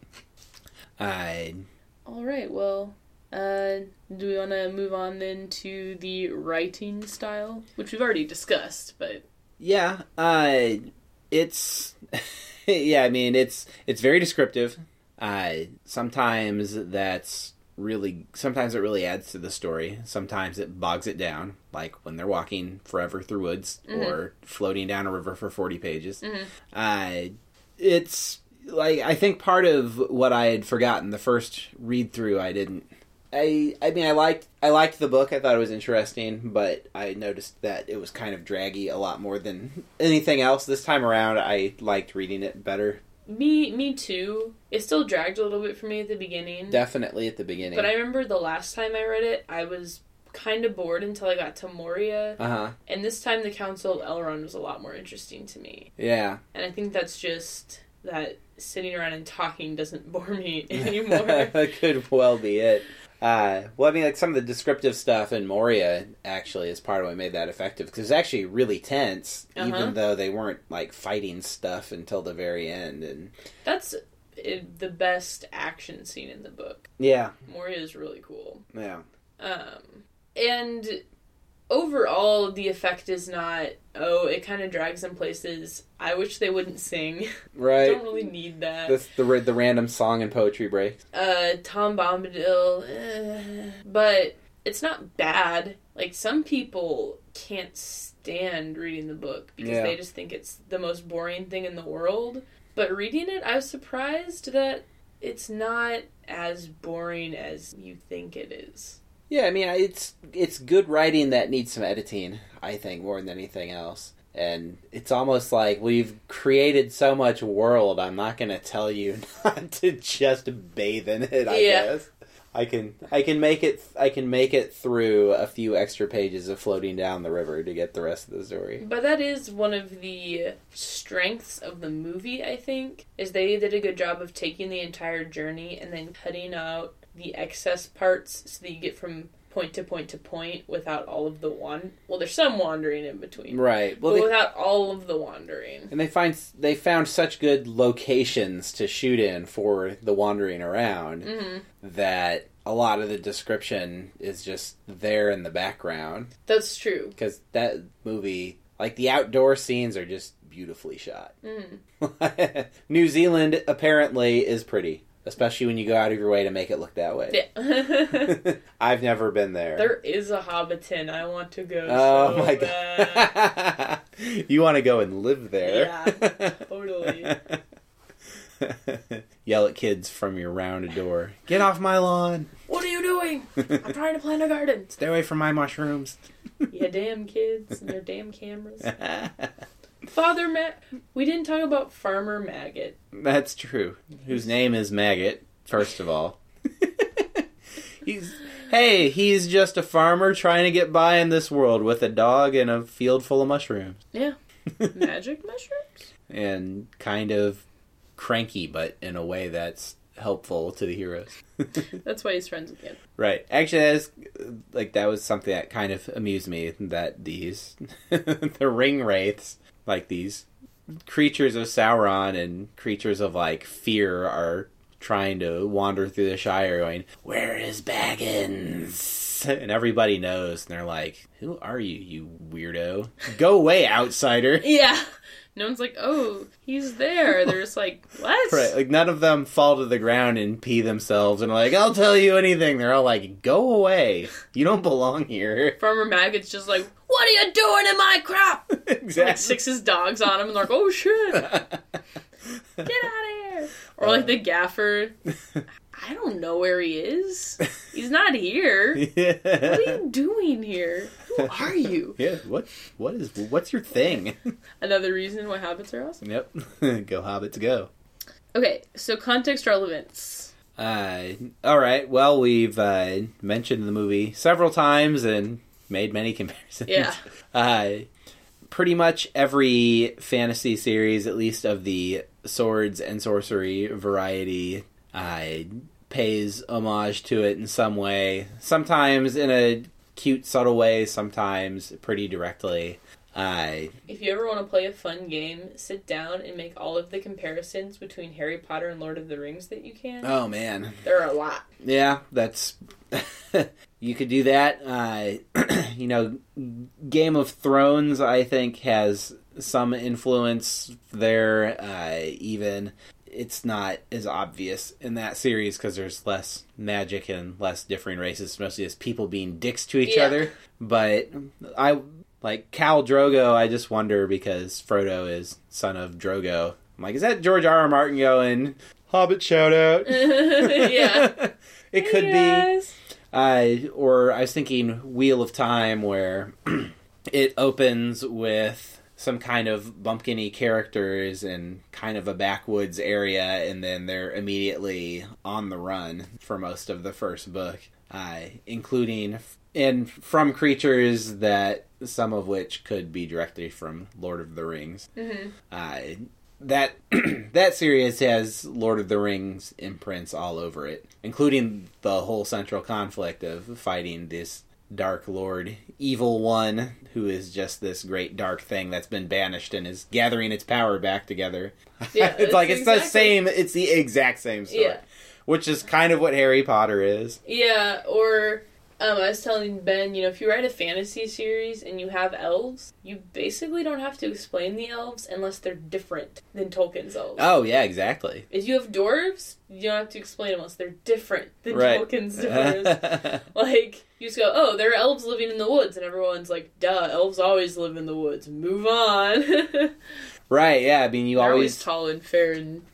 I...
All right, well... Uh, do we want to move on then to the writing style? Which we've already discussed, but...
Yeah, uh, it's... yeah, I mean, it's it's very descriptive. Uh, sometimes that's really... Sometimes it really adds to the story. Sometimes it bogs it down, like when they're walking forever through woods,
Mm-hmm.
or floating down a river for forty pages.
Mm-hmm.
Uh, it's... Like, I think part of what I had forgotten the first read-through, I didn't... I I mean I liked I liked the book. I thought it was interesting, but I noticed that it was kind of draggy a lot more than anything else. This time around, I liked reading it better.
Me, me too. It still dragged a little bit for me at the beginning.
Definitely at the beginning.
But I remember the last time I read it, I was kind of bored until I got to Moria.
Uh-huh.
And this time the Council of Elrond was a lot more interesting to me.
Yeah.
And I think that's just that sitting around and talking doesn't bore me anymore.
That could well be it. Uh, well, I mean, like, some of the descriptive stuff in Moria, actually, is part of what made that effective. Because it was actually really tense,
Uh-huh.
even though they weren't, like, fighting stuff until the very end. And
That's it, the best action scene in the book.
yeah.
Moria is really cool.
Yeah.
Um, and overall, the effect is not, oh, it kind of drags in places. I wish they wouldn't sing.
Right.
Don't really need that.
That's the, the random song and poetry break.
Uh, Tom Bombadil, eh, but it's not bad. Like, some people can't stand reading the book because
Yeah.
they just think it's the most boring thing in the world. But reading it, I was surprised that it's not as boring as you think it is.
Yeah, I mean, it's it's good writing that needs some editing, I think, more than anything else. And it's almost like we've created so much world, I'm not going to tell you not to just bathe in it, I
Yeah.
guess. I can I can make it I can make it through a few extra pages of floating down the river to get the rest of the story.
But that is one of the strengths of the movie, I think, is they did a good job of taking the entire journey and then cutting out the excess parts so that you get from point to point to point without all of the one. Well, there's some wandering in between,
Right. Well,
but
they,
without all of the wandering.
and they find they found such good locations to shoot in for the wandering around
Mm-hmm.
that a lot of the description is just there in the background.
That's true.
Because that movie, like the outdoor scenes, are just beautifully shot.
Mm.
New Zealand apparently is pretty. Especially when you go out of your way to make it look that way.
Yeah.
I've never been there.
There is a Hobbiton. I want to go
Oh
so
my
bad.
god. You want to go and live there.
Yeah, totally.
Yell at kids from your rounded door. Get off my lawn.
What are you doing? I'm trying to plant a garden.
Stay away from my mushrooms.
You damn kids and their damn cameras. Father Mag... We didn't talk about Farmer Maggot.
That's true. Whose name is Maggot, first of all. he's Hey, he's just a farmer trying to get by in this world with a dog and a field full of mushrooms.
Yeah. Magic mushrooms?
And kind of cranky, but in a way that's helpful to the heroes.
That's why he's friends with him.
Right. Actually, that's, like, that was something that kind of amused me, that these, the ring wraiths, like these creatures of Sauron and creatures of, like, fear are trying to wander through the Shire going, where is Baggins? And everybody knows, and they're like, who are you, you weirdo? Go away, outsider.
Yeah. No one's like, oh, he's there. They're just like, what?
Right, like none of them fall to the ground and pee themselves and are like, I'll tell you anything. They're all like, go away. You don't belong here.
Farmer Maggot's just like, what are you doing in my crop?
Exactly.
Like six his dogs on him and they're like, oh shit. Get out of here. Or like the gaffer. I don't know where he is. He's not here.
Yeah.
What are you doing here? Who are you?
Yeah, what what is what's your thing?
Another reason why hobbits are awesome.
Yep. Go hobbits go.
Okay, so context relevance.
Uh all right. Well, we've uh, mentioned the movie several times and made many comparisons.
Yeah.
Uh pretty much every fantasy series, at least of the swords and sorcery variety, uh, pays homage to it in some way. Sometimes in a cute, subtle way, sometimes pretty directly. Uh,
If you ever want to play a fun game, sit down and make all of the comparisons between Harry Potter and Lord of the Rings that you can.
oh, man.
There are a lot.
Yeah, that's... you could do that. Uh, you know, Game of Thrones, I think, has some influence there, uh, even... It's not as obvious in that series because there's less magic and less differing races, mostly just people being dicks to each
Yeah.
other. But I like Khal Drogo. I just wonder because Frodo is son of Drogo. I'm like, is that George R. R. Martin going Hobbit shout out?
Yeah.
It could
Hey,
be. Uh, or I was thinking Wheel of Time, where it opens with some kind of bumpkin-y characters in kind of a backwoods area, and then they're immediately on the run for most of the first book, uh, including and from creatures that some of which could be directly from Lord of the Rings.
Mm-hmm.
Uh, that that series has Lord of the Rings imprints all over it, including the whole central conflict of fighting this Dark Lord, evil one, who is just this great dark thing that's been banished and is gathering its power back together.
Yeah,
it's like, it's
exactly.
the same, it's the exact same story.
Yeah.
Which is kind of what Harry Potter is.
Yeah, or um, I was telling Ben, you know, if you write a fantasy series and you have elves, you basically don't have to explain the elves unless they're different than Tolkien's elves.
Oh, yeah, exactly.
If you have dwarves, you don't have to explain them unless they're different than
Right.
Tolkien's dwarves. Like, you just go, oh, there are elves living in the woods, and everyone's like, duh, elves always live in the woods. Move on.
Right, yeah, I mean, you
They're
always...
always tall and fair and...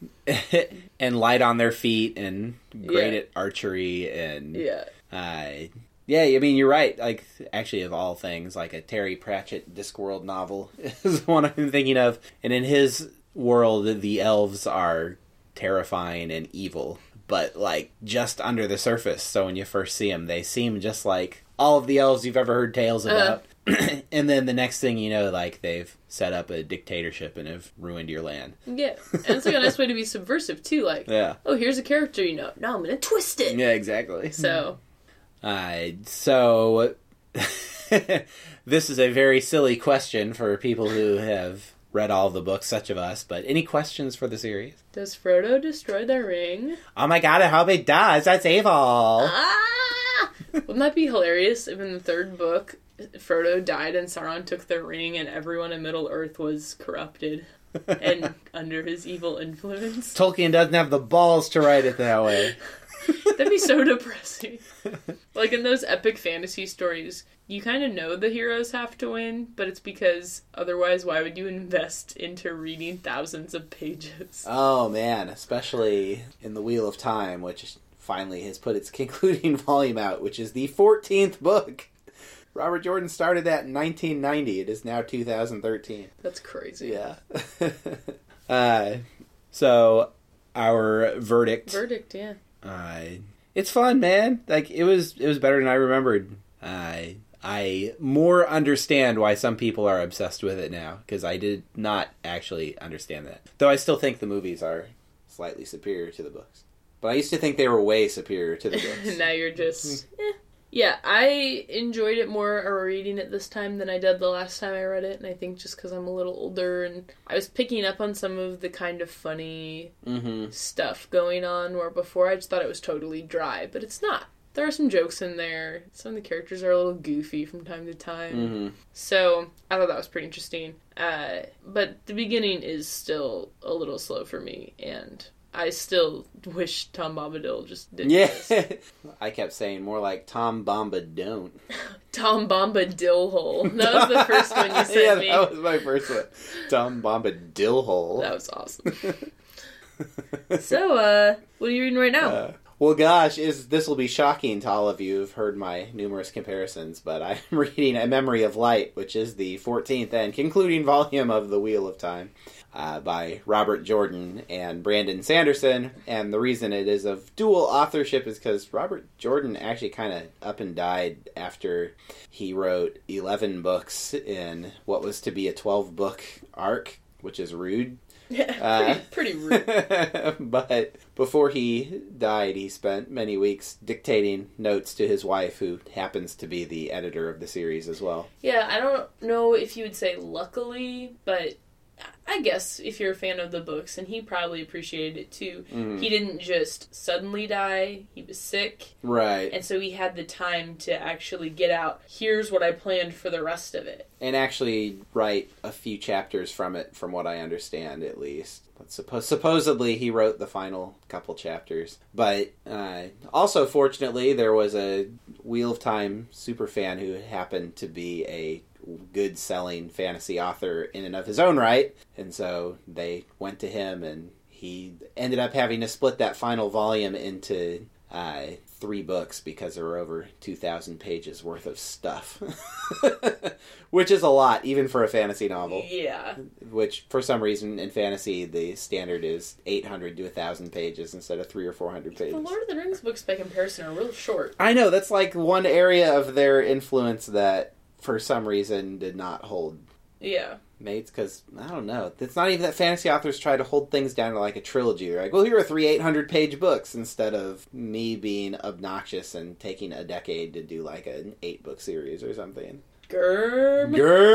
and light on their feet and great
Yeah.
at archery and...
Yeah.
Uh, yeah, I mean, you're right. Like, actually, of all things, like a Terry Pratchett Discworld novel is one I'm thinking of. And in his world, the elves are terrifying and evil. but like just under the surface. So when you first see them, they seem just like all of the elves you've ever heard tales about. Uh-huh. And then the next thing you know, like they've set up a dictatorship and have ruined your land.
Yeah, and it's like a nice way to be subversive too. Like,
yeah.
oh, here's a character you know. Now I'm gonna twist it.
Yeah, exactly.
So,
uh, so this is a very silly question for people who have read all of the books, such of us. But any questions for the series?
Does Frodo destroy the ring?
Oh my god! I hope he does. That's evil.
Ah! Wouldn't that be hilarious if in the third book Frodo died and Sauron took the ring and everyone in Middle-earth was corrupted and under his evil influence?
Tolkien doesn't have the balls to write it that way.
That'd be so depressing. Like in those epic fantasy stories, you kind of know the heroes have to win, but it's because otherwise why would you invest into reading thousands of pages?
Oh man, especially in The Wheel of Time, which finally has put its concluding volume out, which is the fourteenth book. Robert Jordan started that in nineteen ninety. It is now two thousand thirteen.
That's crazy.
Yeah. uh, so, our verdict.
Verdict, yeah.
Uh, it's fun, man. Like, it was it was better than I remembered. Uh, I more understand why some people are obsessed with it now, because I did not actually understand that. Though I still think the movies are slightly superior to the books. But I used to think they were way superior to the books.
Now you're just... eh. Yeah, I enjoyed it more reading it this time than I did the last time I read it, and I think just because I'm a little older, and I was picking up on some of the kind of funny
mm-hmm.
stuff going on, where before I just thought it was totally dry, but it's not. There are some jokes in there. Some of the characters are a little goofy from time to time.
Mm-hmm.
So, I thought that was pretty interesting. Uh, but the beginning is still a little slow for me, and I still wish Tom Bombadil just did
yeah.
this.
I kept saying more like Tom Bomba don't.
Tom Bombadil hole. That was the first one you sent
yeah,
me.
that was my first one. Tom Bombadil hole.
That was awesome. So, uh, what are you reading right now?
Uh, well, gosh, is this will be shocking to all of you who've heard my numerous comparisons, but I'm reading A Memory of Light, which is the fourteenth and concluding volume of The Wheel of Time. Uh, by Robert Jordan and Brandon Sanderson, and the reason it is of dual authorship is because Robert Jordan actually kind of up and died after he wrote eleven books in what was to be a twelve-book arc, which is rude.
Yeah,
uh,
pretty, pretty rude.
But before he died, he spent many weeks dictating notes to his wife, who happens to be the editor of the series as well.
Yeah, I don't know if you would say luckily, but I guess if you're a fan of the books, and he probably appreciated it too, mm-hmm. he didn't just suddenly die. He was sick.
Right.
And so he had the time to actually get out, here's what I planned for the rest of it.
And actually write a few chapters from it, from what I understand, at least. But suppo- supposedly he wrote the final couple chapters. But uh, also, fortunately, there was a Wheel of Time superfan who happened to be a good-selling fantasy author in and of his own right, and so they went to him, and he ended up having to split that final volume into uh, three books because there were over two thousand pages worth of stuff. Which is a lot, even for a fantasy novel.
Yeah.
Which, for some reason, in fantasy, the standard is eight hundred to one thousand pages instead of three or four hundred pages.
The Lord of the Rings books, by comparison, are real short.
I know, that's like one area of their influence that for some reason did not hold
yeah
mates, because I don't know, it's not even that fantasy authors try to hold things down to like a trilogy. They're like, well, here are three eight hundred page books, instead of me being obnoxious and taking a decade to do like an eight book series or something.
Germ.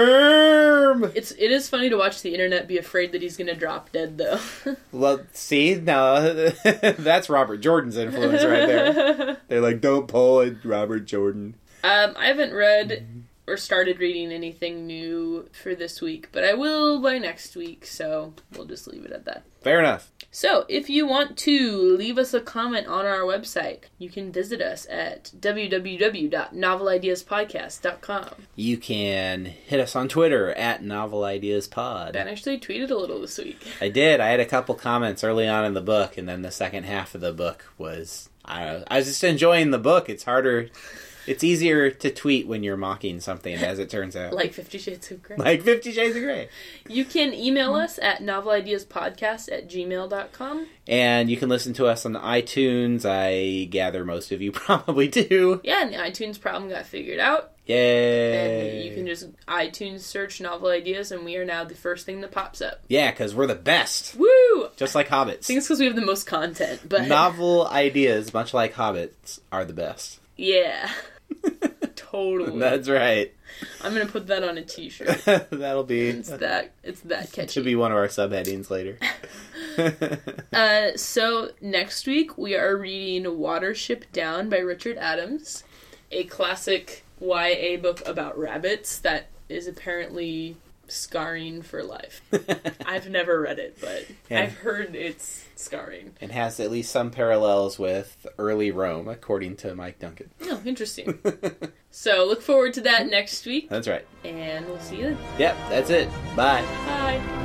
Germ.
It's it is funny to watch the internet be afraid that he's gonna drop dead, though.
Well, see, no, that's Robert Jordan's influence right there. They're like, don't pull it, Robert Jordan.
um I haven't read or started reading anything new for this week, but I will by next week, so we'll just leave it at that.
Fair enough.
So, if you want to leave us a comment on our website, you can visit us at w w w dot novel ideas podcast dot com.
You can hit us on Twitter at Novel Ideas Pod.
Ben actually tweeted a little this week.
I did. I had a couple comments early on in the book, and then the second half of the book was, I don't know, I was just enjoying the book. It's harder It's easier to tweet when you're mocking something, as it turns out.
Like Fifty Shades of Grey.
Like Fifty Shades of Grey.
You can email us at novelideaspodcast at gmail dot com.
And you can listen to us on iTunes. I gather most of you probably do.
Yeah, and the iTunes problem got figured out.
Yay!
And you can just iTunes search Novel Ideas, and we are now the first thing that pops up.
Yeah, because we're the best.
Woo!
Just like Hobbits.
I think it's because we have the most content, but...
Novel Ideas, much like Hobbits, are the best.
Yeah. Totally.
That's right.
I'm gonna put that on a t-shirt.
That'll be...
It's that, it's that catchy.
Should be one of our subheadings later.
uh, so, next week, we are reading Watership Down by Richard Adams. A classic Y A book about rabbits that is apparently scarring for life. I've never read it, but
and,
I've heard it's scarring.
And has at least some parallels with early Rome, according to Mike Duncan.
Oh, interesting. So, look forward to that next week.
That's right.
And we'll see you then.
Yep, that's it. Bye.
Bye.